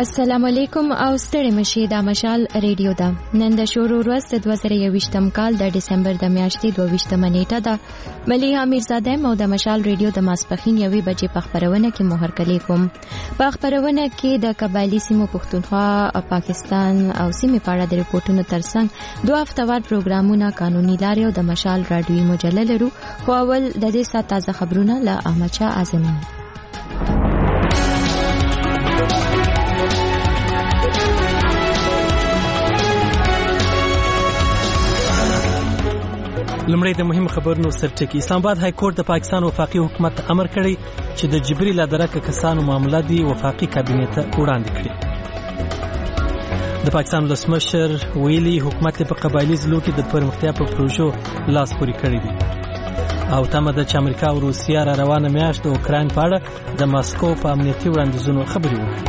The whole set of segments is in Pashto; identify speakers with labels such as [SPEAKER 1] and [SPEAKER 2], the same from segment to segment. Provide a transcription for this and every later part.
[SPEAKER 1] السلام علیکم او ستړي مشي د مشال ریډیو دا نن د شروع ورځ د 2021م کال د ډسمبر د میاشتې 22مه نیټه ده. مليحه میرزاده مو د مشال ریډیو د ماسپخین یوې بجې په خبرونه کې مهر کلی کوم. په خبرونه کې د قبایلی سیمو پښتونخوا، پاکستان او سیمې په اړه د ریپورتونو ترڅنګ دوه هفتهوار پروګرامونه، قانوني لارې او د مشال رادیوي مجله لرو. خو اول د دې سات تازه خبرونه له احمد شاه اعظمي.
[SPEAKER 2] لمړی د مهم خبرونو سرټکی. اسلام آباد های کورټ د پاکستان وفاقي حکومت امر کړی چې د جبري لادرکه کسانو معاملې دی وفاقي کابینې ته وړاندې کړي. د پاکستان ولسمشر ویلي حکومت په قبایلی ضلعو کې د پرمختیا په پروژو لاس پورې کړی دی. او تمه ده چې امریکا او روسیه را روانه میاشت د اوکراین په اړه د ماسکو په امنیتي وړاندیزونو خبرې وکړي.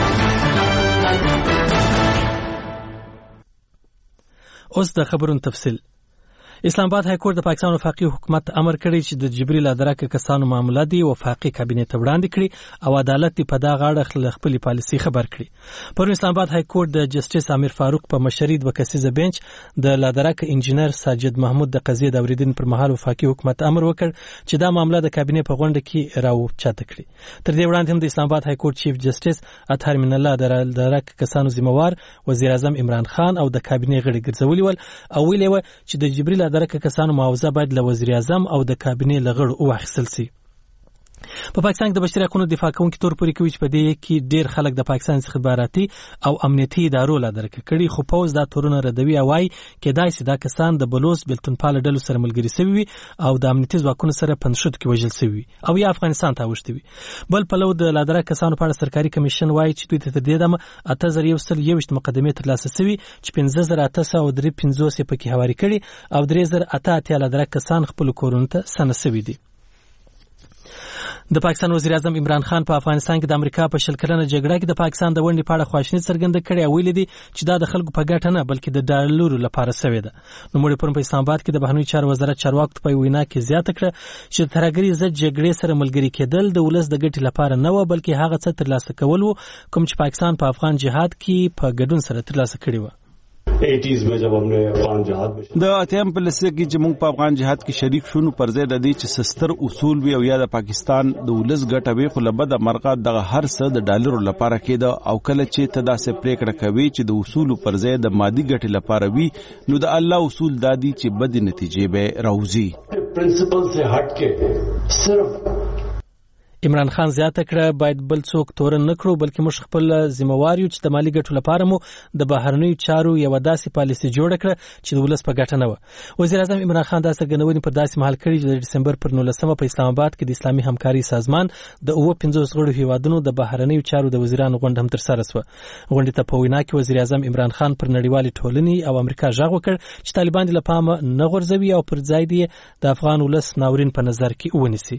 [SPEAKER 2] اوس د خبرونو تفصیل. اسلام آباد های کورټ د پاکستان وفاقي حکومت امر کړی چې د جبري لادرکه کسانو معاملې دی وفاقي کابینې ته وړاندې کړي او عدالت په دغه اړه خپل پالیسي خبر کړي. پرون اسلام آباد های کورټ د جسټیس امیر فاروق په مشرۍ د وکسیزه بنچ د لادرکه انجینر ساجد محمود د قضیې د اوریدنې پر مهال وفاقي حکومت امر وکړ چې دا معاملې د کابینې په غونډه کې راوچاته کړي. تر دې وړاندې هم د اسلام آباد های کورټ چیف جسټیس اطهر من الله د لادرکه کسانو ذمہوار وزیر اعظم عمران خان او د کابینې غړي ګرځولي ول او ویلي و چې د جبري لادرکه کسانو معاوضه باید له وزیر اعظم او د کابینې لغړو واخیستل شي. په پاکستان کې د بشري حقوقو دفاع کوونکي تور پورې کوي چې په دې کې ډېر خلک د پاکستان استخباراتي او امنیتي ادارو لادرکه کړي، خو پوز دا تورونه ردوي او وايي کېدای شي دا کسان د بلوچ بلتونپال ډلو سره ملګري شوي وي او د امنیتي ځواکونو سره پنځشت کې وژل شوي او یا افغانستان ته اوښتي وي. بل پلو د لادرکه کسانو په اړه سرکاري کمیشن وايي چې دوی ته تر دې دمه 8121 مقدمې ترلاسه شوي چې 5853 پکې هواري کړي او 3088 لادرکه کسان خپل کورونو ته ستانه شوي دي. د پاکستان وزیر اعظم عمران خان په افغانستان کې د امریکا په 100 کلنه جګړه کې د پاکستان د ونډې په اړه خواشیني څرګنده کړې او ویلي دي چې دا د خلکو په ګټه نه بلکې د ډالرو لپاره شوې ده. نو موږ پرون په اسلام آباد کې د بهرنیو چارو وزارت چارواکو په وینا کې زیاته کړه چې ترګری ضد جګړې سره ملګری کېدل د ولس د ګټې لپاره نه و بلکې هغه څه ترلاسه کول وو کوم چې پاکستان په افغان جهاد کې په ګډون سره ترلاسه کړی و.
[SPEAKER 3] 80s में जब हमने अफगान जिहाद में
[SPEAKER 4] د اتم په لسه کې چې موږ په افغان جهاد کې شریک شونو پر ځای د دې چې سستر اصول وی او یا د پاکستان د ولس ګټه وی خو لبد مرغه د هر څه د ډالرو لپاره کېده او کله چې تداسه پریکړه کوي چې د اصول پر ځای د مادي ګټې لپاره وی نو د الله اصول دادي چې بد نتیجې به راوځي.
[SPEAKER 3] प्रिंसिपल से हट के सिर्फ
[SPEAKER 2] عمران خان زیاته کړه باید بل څوک تورن نکړو بلکې موږ خپل ذمہوار یو چې د مالی ګټو لپاره مو د بهرنیو چارو یو داسې پالیسي جوړ کړه چې د ولس په ګټه نه و. وزیر اعظم عمران خان دا څرګندونې پر داسې مهال کړي چې د دسمبر پر 19 په اسلام آباد کې د اسلامي همکاري سازمان د 50 غړو هیوادونو د بهرنیو چارو د وزیرانو غونډه هم تر سره شوه. غونډې ته په وینا کې وزیر اعظم عمران خان پر نړیوالې ټولنې او امریکا ژغ وکړ چې طالبان د لپاره نه غورځوي او پر ځای دی د افغان ولس ناورین په نظر کې ونیسي.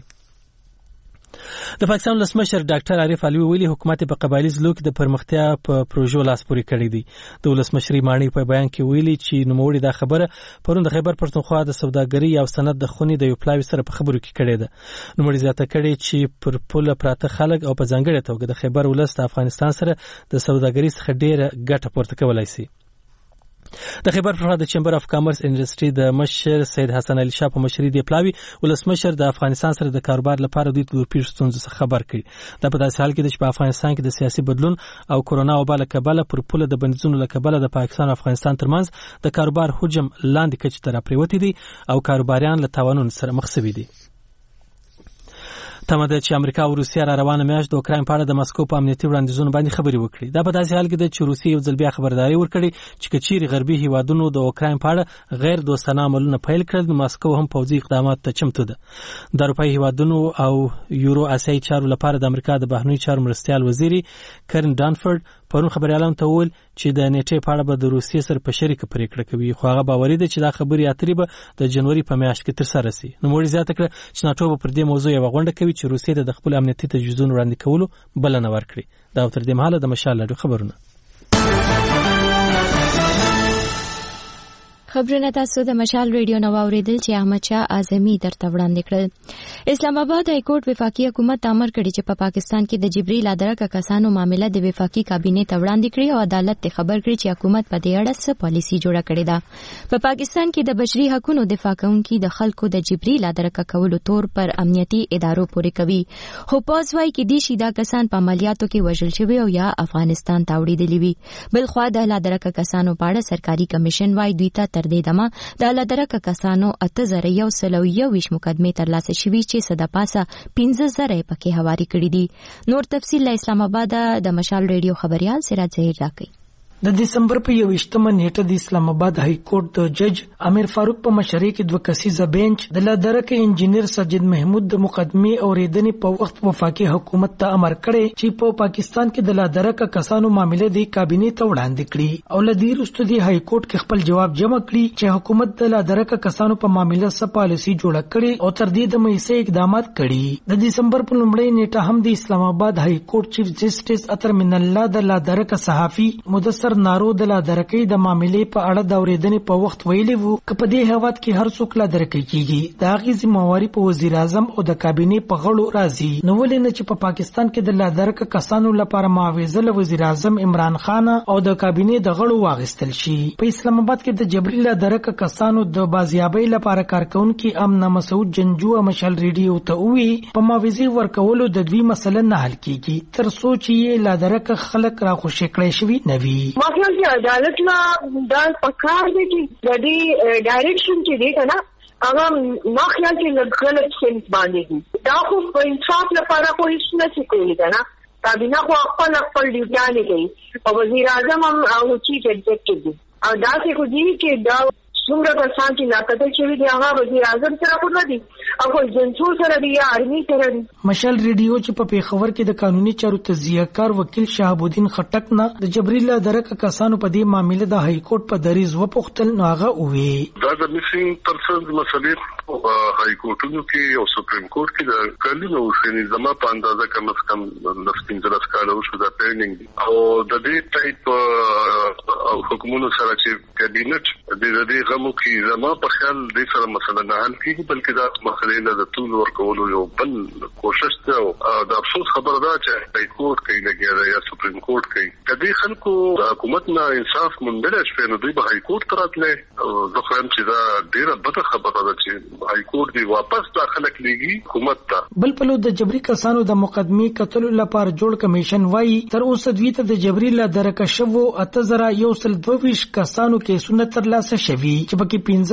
[SPEAKER 2] د پاکستان ولسمشر ډاکټر عارف علوي ویلي حکومت په قبایلی ضلعو کې د پرمختیا په پروژو لاس پورې کړی دی. د ولسمشري ماڼۍ په بیان کې ویلي چې نوموړي دا خبره پرون د خیبر پښتونخوا د سوداګرۍ او صنعت د خونې د یو پلاوي سره په خبرو کې کړې ده. نوموړي زیاته کړې چې پر پوله پراته خلک او په ځانګړې توګه د خیبر ولس د افغانستان سره د سوداګرۍ څخه ډېره ګټه پورته کولای شي. د خیبر پښتونخوا د چیمبر اف کامرس انډستری د مشر سید حسن علي شاه په مشرۍ دی پلاوي ولسمشر د افغانستان سره د کاروبار لپاره د پیښو ستونزو څخه خبر کړي. دا په داسې حال کې چې په افغانستان کې د سیاسي بدلون او کورونا وبا له کبله پر پوله د بندیزونو له کبله د پاکستان او افغانستان ترمنځ د کاروبار حجم لاندې کچې ته راپریوتی دي او کاروباریان له تاوانونو سره مخ شوي دي. تمه ده چې امریکا او روسیه را روانه میاشت د اوکراین په اړه د ماسکو په امنیتي وړاندیزونو باندې خبرې وکړي. دا په داسې حال کې ده چې روسیه یو ځل بیا خبرداري ورکړي چې کچيري غربي هیوادونو د اوکراین په اړه غیر دوستانه عملونه پیل کړل نو ماسکو هم پوځي اقدامات ته چمتو ده. د اروپایي هیوادونو او یورو آسیایي چارو لپاره د امریکا د بهرنیو چارو مرستیال وزیري کرن ډانفورد پرون خبريالانو ته وویل چې د نیټې په اړه به د روسیې سره په شریکه پریکړه کوي خو هغه باوري دی چې دا خبرې اترې به د جنوري په میاشت کې تر سره شي. نو موږ زیاته کړه چې ناتو په دې موضوع یو غونډه کوي چې روسیې د خپل امنیتي تجهیزونو وړاندې کولو بلنه ورکړي. دا تر دې مهاله د مشال لړ خبرونه.
[SPEAKER 1] خبرونه تاسو د مشال ریډیو نو اوریدل چې احمد شاه اعظمي درته وړاندې کړل. اسلام آباد های کورټ وفاقي حکومت امر کړی چې په پاکستان کې د جبري لادرکه کسانو معاملې د وفاقي کابینې ته وړاندې کړي او عدالت ته خبر کړي چې حکومت په دې اړه څه پالیسي جوړه کړې ده. په پاکستان کې د بشري حقوقو دفاع کوونکي د خلکو د جبري لادرکه کولو تور پر امنیتي ادارو پورې کوي، خو پوز وايي کې دي چې دا کسان په عملیاتو کې وژل شوي او یا افغانستان ته وړي دي. بل خو د لادرکه کسانو په اړه سرکاري کمیشن وايي دوی ته تر دې دمه د لادرکه کسانو 8121 مقدمې ترلاسه شوي چې صد پاسه 15000 پکې حواله کړي دي. نور تفصیل له اسلام آباد د مشال ریډیو خبريال سراج ظهیر راکړي.
[SPEAKER 5] د دسمبر په 21مه نیټه د اسلام آباد های کورټ د جج امیر فاروق په مشرۍ کې 2 کسیزه بینچ د لادرکه انجینیر سجد محمود د مقدمې اوریدنې په وخت وفاقي حکومت ته امر کړی چې په پاکستان کې د لادرکه کسانو معاملې د کابینې ته وړاندې کړي او لدی رستو د های کورټ کې خپل جواب جمع کړي چې حکومت د لادرکه کسانو په معاملې څه پالیسي جوړه کړي او تر دې د مېسه اقدامات کړي. د دسمبر په لومړۍ نیټه هم د اسلام آباد های کورټ چیف جسټس اطهر من الله د لادرکه صحافي مدثر نارو د لادرکې د معاملې په اړه د اوریدنې په وخت ویلي وو چې په دې هواد کې هر څوک لادرکې کیږي، دا غي ذمہواری په وزیر اعظم او د کابینې په غړو راځي. نو ولې نه چې په پاکستان کې د لادرکه کسانو لپاره معاوضه له وزیر اعظم عمران خان او د کابینې د غړو واغستل شي. په اسلام آباد کې د جبري لادرکه کسانو د بازیابۍ لپاره کارکونکو امن مسعود جنجو مشال ریډیو ته وی په معاوضه ورکولو د دوی مسله نه حل کیږي تر څو چې لادرکه خلک را خوشی کړي شوی نوي.
[SPEAKER 6] عدالت لا دا پکار دی چې د دې ډایرکشن کې دی کنه هغه ما خیال کې لږ سنت باندې دي دا خو په انصاف لپاره کوئی څه نه کوي کنه کابینه خو خپل ډیوټیانه کوي او وزیر اعظم هم او چیف ایگزیکټیو دی او دا څه کو دي چې دا څومره کسان چې لاپته شوي دي هغه وزیر اعظم سره خو نه دي او جنسو سره دی یا آرمي سره دی.
[SPEAKER 5] مشال ریډیو چې په پیښور کې د قانوني چارو تجزیه کار وکیل شهاب الدین خټک نه د جبري لادرکه کسانو په دې معاملې د های کورټ په دریز وپوښتل نو هغه وې
[SPEAKER 7] دا د میسینګ پرسنز مسلې په های کورټونو کې او سپریم کورټ کې د کلونو شنې زما په اندازه کم از کم 15 کال شو دا پینډینګ او د دې ټایپ حکومتونو سره چې کابینټ د دې غمو کې زما په خیال د سره مسله نه حل کیږي بلکې دا مسلې له ټول ورکولو یو بل کوشش ته او د افسوس خبره ده چې های کورټ کې لګیا یا سپریم کورټ کې کدي خلکو حکومت نه انصاف مونږ شوه نو دوی به های کورټ تراتله او زه خو هم چې دا ډیره بده خبره ده چې های کورټ دی واپس داخله کیږي حکومت ته.
[SPEAKER 5] بل په لور د جبري کسانو د مقدمې کتلو لپاره جوړ کمیشن وايي تر اوسه دوی ته د جبري لادرکه شوو 8122 کسانو کیسونه ترلاسه شوي چې پکې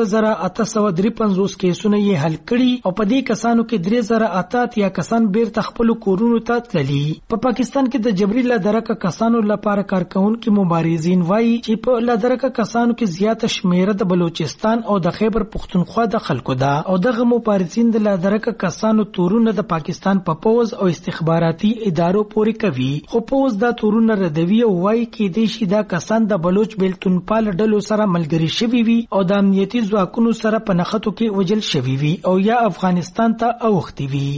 [SPEAKER 5] 15853 کیسونه یې حل کړي او په دې کسانو کې 3088 کسان بیرته خپل کورونو ته تللي. په پاکستان کې د جبري لادرکه کسانو لپاره کارکونکو مبارزین وايي چې په لادرکه کسانو کې زیاته شمیره د بلوچستان او د خیبر پختونخوا د خلکو ده او دغه مبارزین د لادرکه کسانو تورونه د پاکستان په پوز او استخباراتي ادارو پورې کوي، خو پوز دا تورونه ردوي او وايي کې د شي دا کسان د بلوچ بیلتون پال ډلو سره ملګری شوي وي او د امنیتي ځواکونو سره په نښتو کې وجل شوي وي او یا افغانستان ته اوختي وي.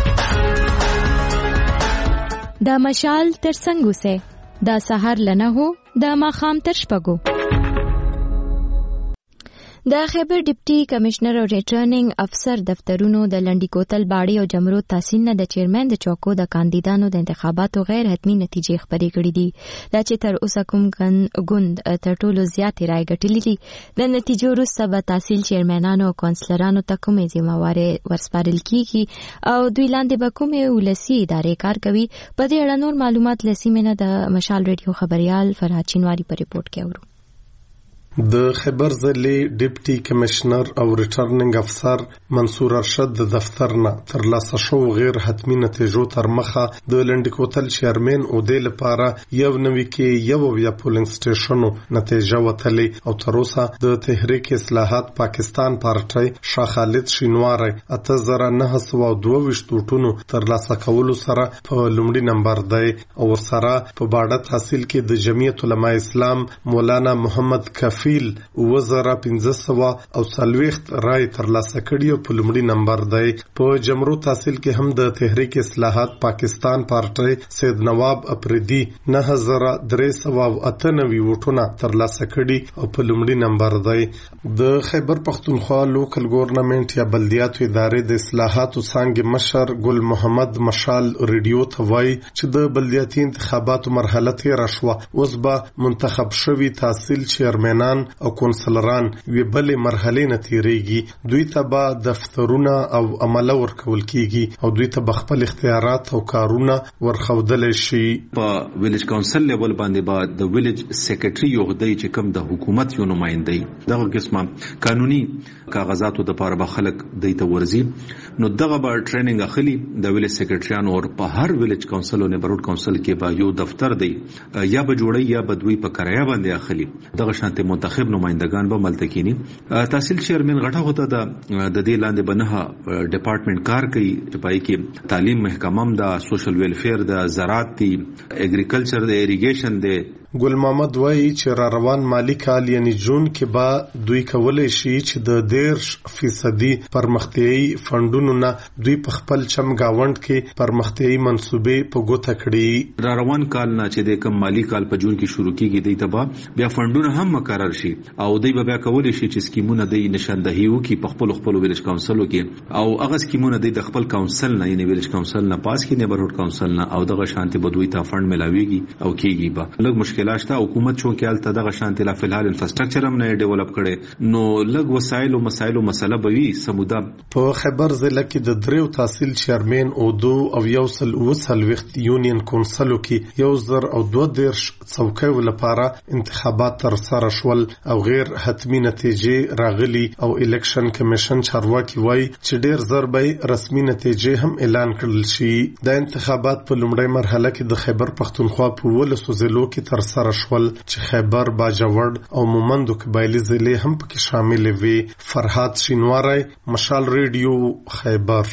[SPEAKER 1] دا مشال تر څنګه سه دا سحر لنه هو دا ماخام تر شپږو. د خیبر ډیپټي کمشنر او ریټرنینګ افسر دفترونو د لنډی کوتل باړی او جمرود تحصیل نه د چیرمن د چوکو د کاندیدانو د انتخاباتو غیر حتمی نتیجې خبرې کړې دي. دا چې تر اوسه کوم ګوند تر ټولو زیاتې رای ګټلې دي د نتیجو وروسته به تحصیل چیرمنانو او کونسلرانو ته کومې ذمہوارۍ ورسپارل کیږي او دوی لاندې به کومې ولسي ادارې کار کوي. په دې اړه نور معلومات لسیمه نه د مشال ریډیو خبريال فرهاد چینواری په ریپورت کې اورو.
[SPEAKER 8] د خیبر ضلع ډیپټي کمشنر او ریټرنینګ افسر منصور ارشد د دفتر نه ترلاسه شو غیر حتمی نتیجو تر مخه د لنډی کوتل چیرمن او د لپاره یو نوې کې یو بیا پولینګ سټیشنو نتیجه وتلې او تر اوسه د تحریک اصلاحات پاکستان پارټي شاه خالد شینواری 8922 توټونو ترلاسه کولو سره په لومړي نمبر دی او سره په باډه تحصیل کې د جمعیت علماء اسلام مولانا محمد کفی فیل 2500 او 40 رای ترلاسه کړي او په لومړي نمبر دی. په جمرو تحصیل کې هم د تحریک اصلاحات پاکستان پارټي سید نواب اپریدي 9398 ووټونه ترلاسه کړي او په لومړي نمبر دی. د خیبر پختونخوا لوکل ګورنمنت یا بلدیاتو ادارې د اصلاحاتو څانګې مشر ګل محمد مشال ریډیو ته وایي چې د بلدیاتي انتخاباتو مرحله تېره شوه، اوس به منتخب شوي تحصیل چیرمنان او کونسلران وی بلې مرحلې نه تېرېږي. دوی ته به دفترونه او عمله ورکول کېږي او دوی ته به خپل اختیارات او کارونه ورښودلی شي.
[SPEAKER 9] په ویلیج کونسل لیول باندې به د ویلیج سیکرټري یو دی چې کوم د حکومت یو نمایندهی دغه قسمه قانوني کاغذاتو د پاره به خلک دی ته ورځي، نو دغه به ټریننګ اخلي د ویلیج سیکرټریانو او په هر ویلیج کونسل او نیبرهوډ کونسل کې به یو دفتر دی یا به جوړي یا به دوی په کرایه باندې اخلي. دغه شانته منتخب نمائندگان به ملته کینی. تحصیل چیرمن غټه ہوتا د دې لاندې بنه ډپارټمنټ کار کوي چې پای کې تعلیم محکمه دا سوشل ویلفیر دا زراعت دی اګریکلچر دی اریګیشن دی.
[SPEAKER 8] ګل محمد وایي چې را روان مالی کال یعنی جون کې به دوی کولای شي چې د 10% پرمختیايي فندونو نه دوی په خپل چم گاوند کې پرمختیايي منصوبې په ګوته کړي.
[SPEAKER 9] را روان کال نه چې د کم مالی کال په جون کې شروع کیږي دی ته بیا فندونه هم مقرر شي او دوی به بیا کولای شي چې سکیمونه د نشاندهي وکي په خپل ویلیج کونسلو کې او هغه سکیمونه د خپل کونسل نه یعنی ویلیج کونسل نه پاس کې نیبرهوډ کونسل نه او دغه شانتي به دوی ته فند ملاويږي او کیږي به لږ مشکلات حکومت شو کې الته دغه شانتي لا فلحال انفراستراکچر هم نه ډیولپ کړي نو لږ وسایل او مسایل او مسله به وي سموده.
[SPEAKER 8] په خیبر ضلع کې د دریو تحصیل چیرمن او 2 او 1 یونین کونسلو کې 1022 څوکۍ لپاره انتخابات تر سره شول او غیر حتمی نتیجې راغلي او الیکشن کمیشن چارواکي وایي چې ډیر زر به رسمي نتیجې هم اعلان کړل شي. د انتخابات په لومړۍ مرحله کې د خیبر پختونخوا په 12 ضلعو کې تر سره شول چې خیبر، باجوړ او مومندو قبایلی ضلع هم پکې شامل وي. فرحات شینواری، مشال ریډیو، خیبر.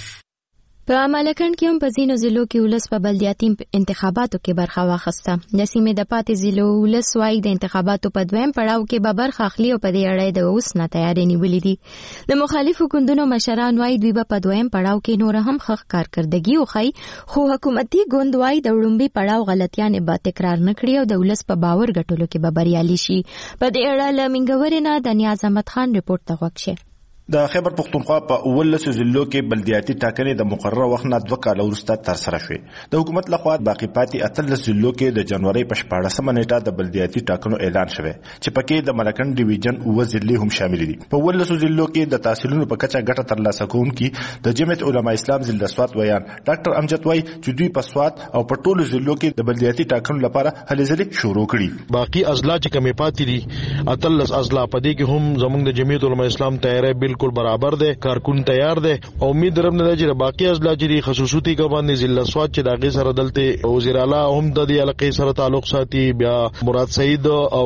[SPEAKER 1] په عملکند کې هم په ځینو ضلعو کې ولس په بلدیاتي انتخاباتو کې برخه واخیسته. د سیمې د پاتې ضلعو ولس وايي د انتخاباتو په دویم پړاو کې به برخه اخلي او په دې اړه د اوس نه تیاری نیولې دي. د مخالفو ګوندونو مشران وايي دوی به په دویم پړاو کې نور هم ښه کارکردګي وښيي، خو حکومتي ګوند وايي د وړومبي پړاو غلطیانې به تکرار نه کړي او د ولس په باور ګټلو کې به بریالي شي. په دې اړه له منګورې نه د نیاز احمد خان رپورټ ته غوږ شئ.
[SPEAKER 10] د خیبر پختونخوا په 19 ضلعو کې بلدیاتي ټاکنې د مقرره وخت نه 2 کال وروسته تر سره شوې. د حکومت لخوا باقی پاتې 18 ضلعو کې د جنوري په 14مه نیټه د بلدیاتي ټاکنو اعلان شوه چې پکې د ملکن ډیویژن او ضلع هم شامل دي. په 19 ضلعو کې د تحصیلونو په کچه ګټه ترلاسه کوونکي د جمعیت علما اسلام ضلع سوات ویان ډاکټر امجد وای چې دوی په سوات او په ټولو ضلعو کې د بلدیاتي ټاکنو لپاره هلې ځلې شروع کړي.
[SPEAKER 11] باقی اضلاع چې کمې پاتې دي 18 اضلاع په دې کې هم زموږ د جمعیت علما اسلام تیاری بالکل برابر ده، کارکون تیار ده او امید درم نه چې باقی اضلاع چې خصوصي کا باندې ضلع سوات چې داغه سره دلته وزیر اعلی هم د دې علاقې سره تعلق ساتي، بیا مراد سعید او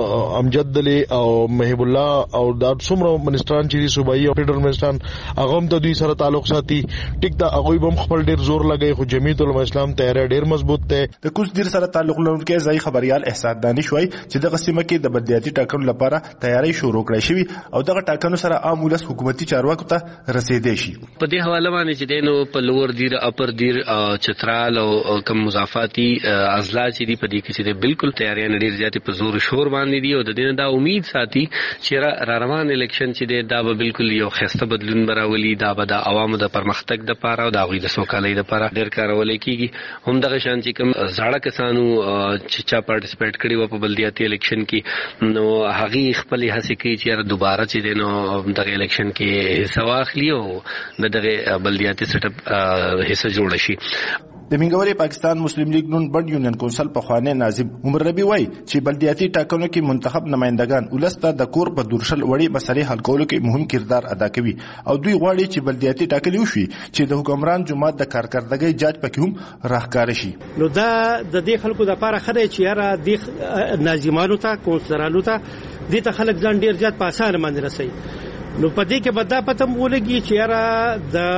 [SPEAKER 11] امجد دلی او محب الله او د څومره منستران چې صوبایي او فدرال منستران هغه هم د دوی سره تعلق ساتي. ټیک دا هغه هم خپل ډیر زور لګي خو جمعیت علما اسلام تیاری ډیر مضبوط ده.
[SPEAKER 10] د کوڅ ډیر سره تعلق لرونکي ځای خبريال احسان دانش وای چې د قسمه کې د بلدیاتي ټاکنو لپاره تیاری شروع کړی شوی او دغه ټاکنو سره عام ولس حکومتي چارواکو ته رسیدې شي.
[SPEAKER 12] په دې حواله باندې چې دینو په لوور دیر اپر دیر چترال او کم مضافاتي اضلاع چې دی په دې کې چې بالکل تیاریاں ډیر زیاتې په زور شور باندې دي او د دې دا امید ساتي چې را روان الیکشن چې دا به بالکل یو خسته بدلون براولي، دا به د عوامو د پرمختګ د لپاره او د غوي د سوکالۍ لپاره ډیر کارول کیږي. هم دغه شان چې کوم زړه کسانو چې چا پارټیسپیټ کړي و په بلدیاتي الیکشن کې نو هغه خپل هڅه کوي چې دوباره چې دینو دغه الیکشن کې سواخلی او دغه بلدیاتي سیټ اپ حصہ جوړ شي.
[SPEAKER 10] د منګورې پاکستان مسلم لیگ نون بند یونین کونسل په خوانه ناظم عمر ربی وای چې بلدیاتي ټاکنو کې منتخب نمائندگان ولسته د کور په دورشل وړي مسلې حل کولو کې مهم کردار ادا کوي او دوی غواړي چې بلدیاتي ټاکنې وشي چې د حکمران جماعت د کارکردګۍ جاج پکې هم راهکار شي.
[SPEAKER 13] نو دا د دې خلکو د لپاره خره چې یاره د ناظمانو ته کونسلرانو ته دې ته خلک ځان ډیر زیات په اسانه باندې رسي. نو پدې کې بدا پتم ولګي چې یاره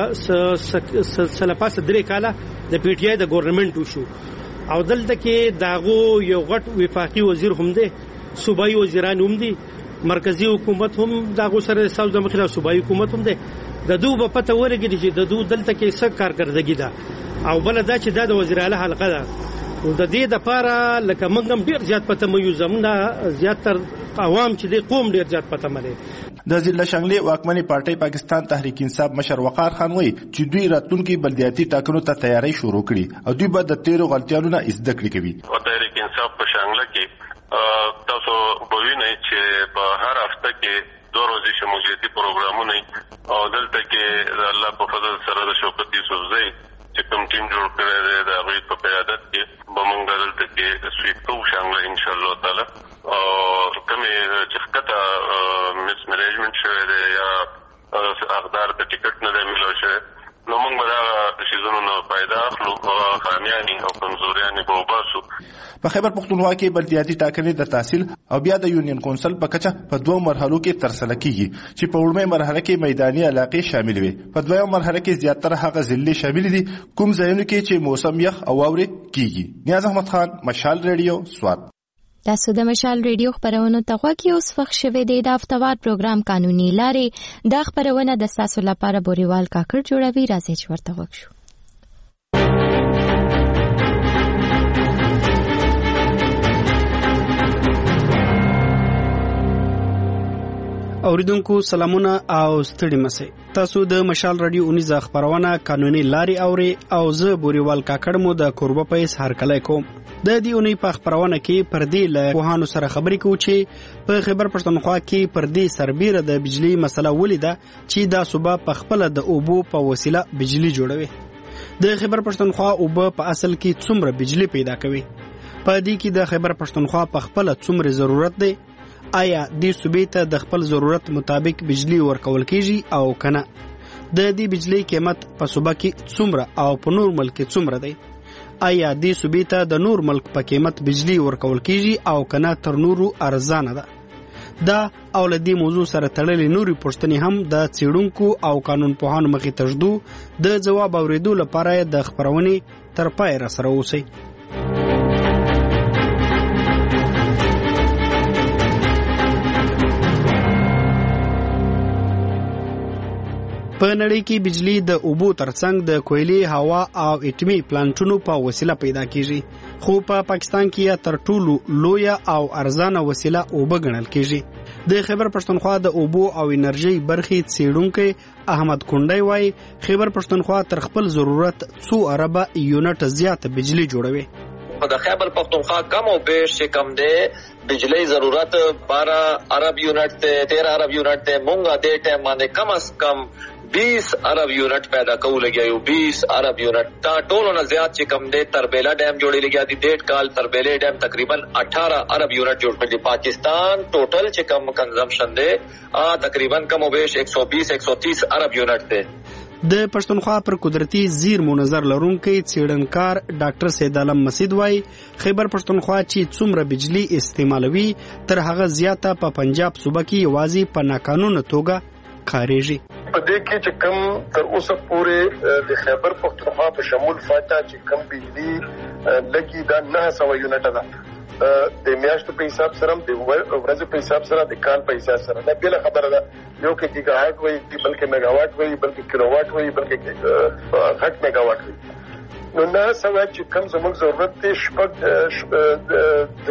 [SPEAKER 13] د سلپاس درې کاله د پی ټی آی د ګورنمنت وشو او دلته کې داغو یو غټ وفاقي وزیر هم دی، صوبایي وزیران هم دي مرکزی حکومت هم دا غوسره ساوز د مخله صوبایي حکومت هم ده د دوه په پته ورګي چې د دوه دلته کې څه کارکردګي ده او بل دا چې د وزیر اعلی حلقه ده او د دې د پاره لکه موږ هم ډیر زیات پته مې یو زمونه زیاتر عوام چې د قوم ډیر زیات پته مله
[SPEAKER 10] د ضلع شنگلی واکمنی پارټي پاکستان تحریک انصاف مشر وقار خان وایي چې دوی راتلونکي بلدیاتي ټاکنو ته تیاری شروع کړي او دوی به د تیرو غلطیانو نه زده کړې کوي.
[SPEAKER 7] او تحریک انصاف په شنگله کې تاسو بوینه چې په هر هفته کې 2 ورځې شمولیتي پروګرامونه او دلته کې الله په فضل سره د شوکت یوسفزئی چې کوم ټیم جوړ کړی دی د هغوی په قیادت کې به موږ دلته کې سویپ کوو شانګله انشاءالله تعالی او کومې چې ښکته مس مینجمنټ شوی دی یا اقدار د ټیکټ نه دی میلاو شوی نو موږ به دغه شیزونو نه فایده اخلو خامیانې او کمزوریانې به وباسو.
[SPEAKER 10] په خیبر پختونخوا کې بلدیاتي ټاکنې د تحصیل او بیا د یونین کونسل په کچه په 2 مرحلو کې ترسره کیږي چې په وړمې مرحله کې میداني علاقې شامل وي. په دویمه مرحله کې زیاتره هغه ضلعې شامل دي کوم ځایونو کې چې موسم یخ او واورې کیږي. نیاز احمد خان، مشال ریډیو، سوات.
[SPEAKER 1] تاسو د مشال ریډیو خبرونو ته غوږی اوس وخت شوه د هفتوار پروګرام قانوني لارې د خبرونه د تاسو لپاره بوريوال کاکړ جوړوي. راځي چې ورته وښو.
[SPEAKER 14] اوریدونکو سلامونه او ستړي مسئ. تاسو د مشال رادیو 19 خبرونه قانوني لاري اوري او زه بوريوال کاکړ مو د کوربه پیس هرکلای کوم. د دې اونۍ په خبرونه کې پر دې له وهانو سره خبرې کوو چې په خیبر پښتونخوا کې پر دې سربیره د بجلی مسله ولیده چې دا صوبه په خپل د اوبو په وسیله بجلی جوړوي. د خیبر پښتونخوا اوبه په اصل کې څومره بجلی پیدا کوي؟ په دې کې د خیبر پښتونخوا په خپل څومره ضرورت دی؟ آیا دې صوبې ته د خپل ضرورت مطابق بجلی ورکول کیږي او کنه؟ د دې بجلی قیمت په صوبه کې څومره او په نور ملک کې څومره دی؟ آیا دې صوبې ته د نور ملک په قیمت بجلی ورکول کیږي او کنه تر نورو ارزانه ده؟ دا او لدی موضوع سره تړلې نوري پوښتنې هم د څېړونکو او قانون پوهانو مخې ته ږدو. د جواب اورېدو لپاره د خبرونې تر پای را سره اوسئ. په نړۍ کې بجلی د اوبو ترڅنګ د کویلي، هوا او اټمي پلانټونو په وسیله پیدا کیږي، خو په پاکستان کې تر ټولو لویه او ارزانه وسیله اوبه ګڼل کیږي. د خیبر پښتونخوا د اوبو او انرژي برخې څېړونکی احمد کونډی وایي خیبر پښتونخوا تر خپل ضرورت 2 اربه یونټ زیات بجلی جوړوي.
[SPEAKER 15] د خیبر پختونخوا کم او بیش چې کم دی بجلی ضرورت 12 ارب یونٹ تے 13 ارب یونٹ تے مونږه دې ټیم باندې کم از کم 20 ارب یونٹ پیدا کول لګیا یو 20 ارب یونٹ تا ټولو نه زیات چې کم دی تربیلا ډیم جوړی لګیا دی. ډیټ کال تربیلا ډیم تقریبا 18 ارب یونٹ جوړ کړی. پاکستان ټوټل چې کم کنزمپشن دی تقریبا کم او بیش 120-130 ارب یونٹ دی.
[SPEAKER 14] د پښتونخوا پر قدرتي زیرمو نظر لرونکي څېړنکار ډاکټر سید عالم مسعود وایي خیبر پښتونخوا چې څومره بجلی استعمالوي تر هغه زیاته په پنجاب صوبه کې یوازې په ناقانونه توګه کاریږي.
[SPEAKER 16] په دې کې چې کم تر اوسه پورې د خیبر پښتونخوا په شمول فاټا چې کم بجلی لګي دا 900 یونټ ده. د میاشتو په حساب سره د ورځې په حساب سره د کال په حساب سره دا بل خبره ده. یو کې گیگا واټ وایي بلکې میگا واټ وایي بلکې کیلو واټ وایي بلکې 8 میگا واټ وایي. نو 900 چې کم زموږ ضرورت دی شپږ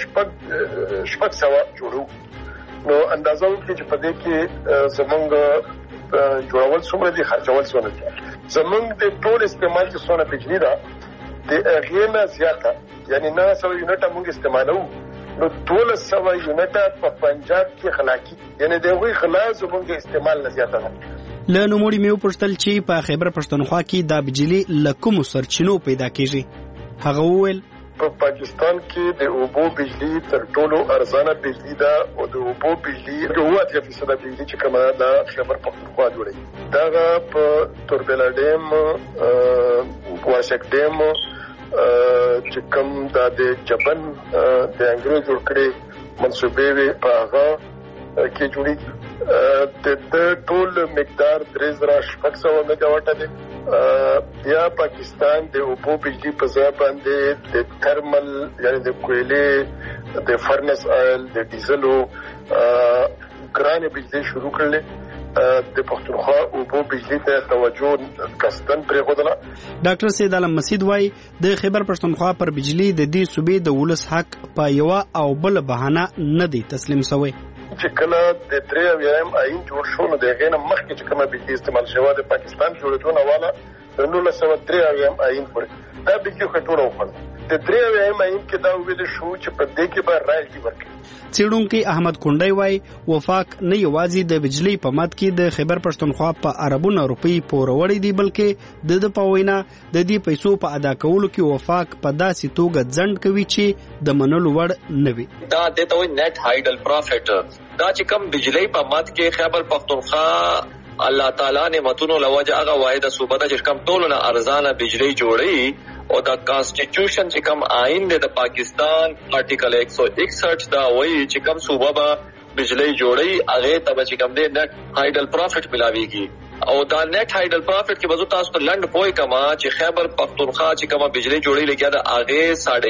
[SPEAKER 16] 3000 جوړو. نو اندازه وکړئ چې په دې کې زموږ جوړول څومره دي خرچول څومره دي. زموږ د ټول استعمال چې څونه بجلی ده د هغې نه زیاته یعنی 900 یونټه موږ استعمالوو. نو 1200 یونټه په پنجاب کې خلاقي یعنی د هغوی خلا زموږ استعمال نه زیاته ده.
[SPEAKER 14] له نوموړي مې وپوښتل چې په خیبر پښتونخوا کې دا بجلی له کومو سرچینو پیدا کیږي. هغه وویل
[SPEAKER 16] په پاکستان کې د اوبو بجلی تر ټولو ارزانه بجلی ده او د اوبو بجلی 80% بجلی چې کومه ده خیبر پښتونخوا جوړوي. دا په توربیلا ډیم، واشک ډیم چې کوم د جبن د انګریز جوړ کړي منصوبې وي په هغه کې جوړي. د ټول مقدار 3600 میگاواټ دی. بیا پاکستان د اوبو بجلی په ځای باندې د ترمل یعنی د کویلې، د فرنس آیل، د ډیزلو ګرانې بجلی شروع کړلې د پښتونخوا اوبو بجلی ته توجه قصدن پرېښودله.
[SPEAKER 14] ډاکټر سید عالم مسید وایي د خیبر پښتونخوا پر بجلی د دې صوبې د ولس حق په یو او بل بهانه نه دی تسلیم شوی.
[SPEAKER 16] چې کله د 93 آئین جوړ شو نو دغه نه مخکې چې کومه بجلی استعمال شوه د پاکستان جوړېدو نه والا د 1993 آئین پورې دا بجلی خټوره وکړه. د 93 آئین کې دا ویل شو چې په دې کې به رایلټي ورکړي.
[SPEAKER 14] څېړونکي احمد کونډی وایي وفاق نه یوازې د بجلی په مد کې د خیبر پښتونخوا په اربونو روپۍ پوروړی دی بلکې د په وینا د دې پیسو په ادا کولو کې وفاق په داسې توګه ځنډ کوي چې د منلو وړ نه وي.
[SPEAKER 15] دا د توي نت هایډل پروفټ دا چې کم بجلی په مد کې خیبر پښتونخوا الله تعالی نعمتونو لوجه هغه واحده صوبه ده چې کم ټولو نه ارزانه بجلی جوړي او دا کانسټیټیوشن چې کم آئین دی د پاکستان آرټیکل 161 دا وایي چې کم صوبه به بجلی جوړي هغه ته چې کم دی نت هایډل پروفټ ملاويږي او دا نت هایډل پروفټ کې وځو تاسو ته لند پوي کما چې خیبر پښتونخوا چې کم بجلی جوړي لګیا دا هغه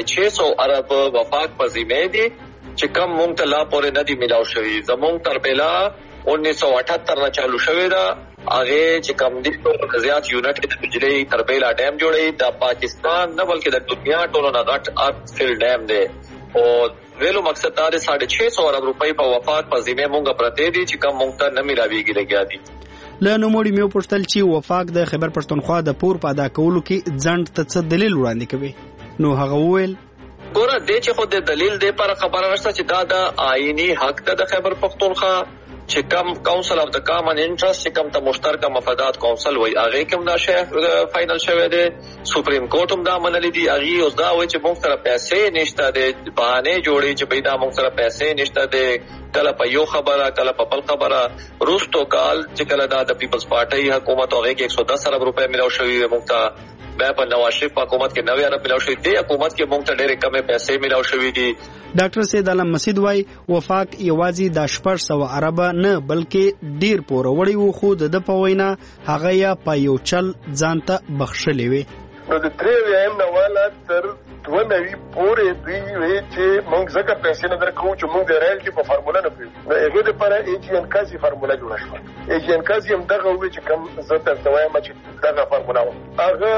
[SPEAKER 15] 650 ارب وفاق په ذمہ دي چې کم مونږ ته لا پورې ندي ملاو شوی. زمونږ تر بلا 1978 نه چالو شوی دا هغه چې کم دي په زیات یونټ د بجلی تربیلا ډیم جوړي د پاکستان نه بلکې د دنیا ټولو نه غټ ارتفیل ډیم دی او ویلو مقصد دا 650 ارب روپۍ په وفاق په ذمہ مونږ پرته دي چې کم مونږ ته نه ملاويږي لګیا دي.
[SPEAKER 14] له نوموړي مې پوښتل چې وفاق د خیبر پښتونخوا د پور په ادا کولو کې ځنډ ته څه دلیل وړاندې کوي. نو هغه وویل
[SPEAKER 15] ګوره دې چې خو د دلیل دې پر خبره نشته چې دا د آئینی حق ته د خیبر پښتونخوا چې کم کونسل اف د کامن انټرست چې کم ته مشترکه مفادات کونسل وای هغه کوم دا شی فائنل شوی دی. سپریم کورټ هم دا منلې دی هغه اوس دا وای چې موږ سره پیسې نشته دي بهانه جوړي چې پیدا موږ سره پیسې نشته دي کله په یو خبره کله په بل خبره. روستو کال چې کله دا د پیپلز پارټي حکومت هغه کې 110 ارب روپے ملو شوی موږ ته بیا په نواز شریف حکومت کې 90 ارب ملو شوی دی حکومت کې موږ ته ډېر کم پیسې ملو شوی دي.
[SPEAKER 14] ډاکټر سید عالم مسید وای وفاق یوازې د 600 ارب نه بلکې ډیر پوروړی وو خو د په وینا هغه یا په یو چل ځانته بخښلې وي.
[SPEAKER 16] نو د 93 نه والا تر 92 پورې دوی وی چې موږ ځکه پیسې نه درکو چې موږ د رایلټي په فارموله نه پیو نو هغه لپاره ایجن کاسي فارموله جوړه شو. ایجن کاسي هم دغه وی چې کم زته توایم چې دغه فارموله هغه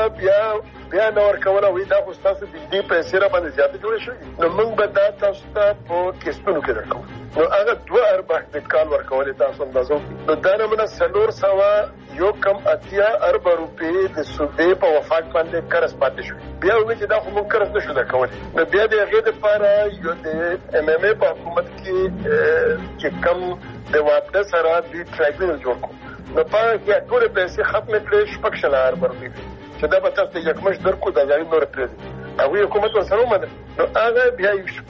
[SPEAKER 16] بیا نور کوله وی دا خو تاسو د دې پیسې را باندې زیات جوړ شي نو موږ به دا تاسو ته په کیسونو کې درکو نو هغه 2 ارب د کال ورکول تاسو اندازو نو دا نه منه 300 یو کم 80 ارب روپے د صوبې په وفاق باندې قرض پاتې شو. بیا وی چې دا خو موږ قرض نشو درکول نو بیا د هغه لپاره یو د ام ام ای په حکومت کې چې کم د واپس سره د ټرایبل جوړ کو نو په کې ټول پیسې ختم کړې شپږ ارب روپے چې دا به تاسو یکمش درکو د ځای نور پرې هغه حکومت سره ومنه نو هغه بیا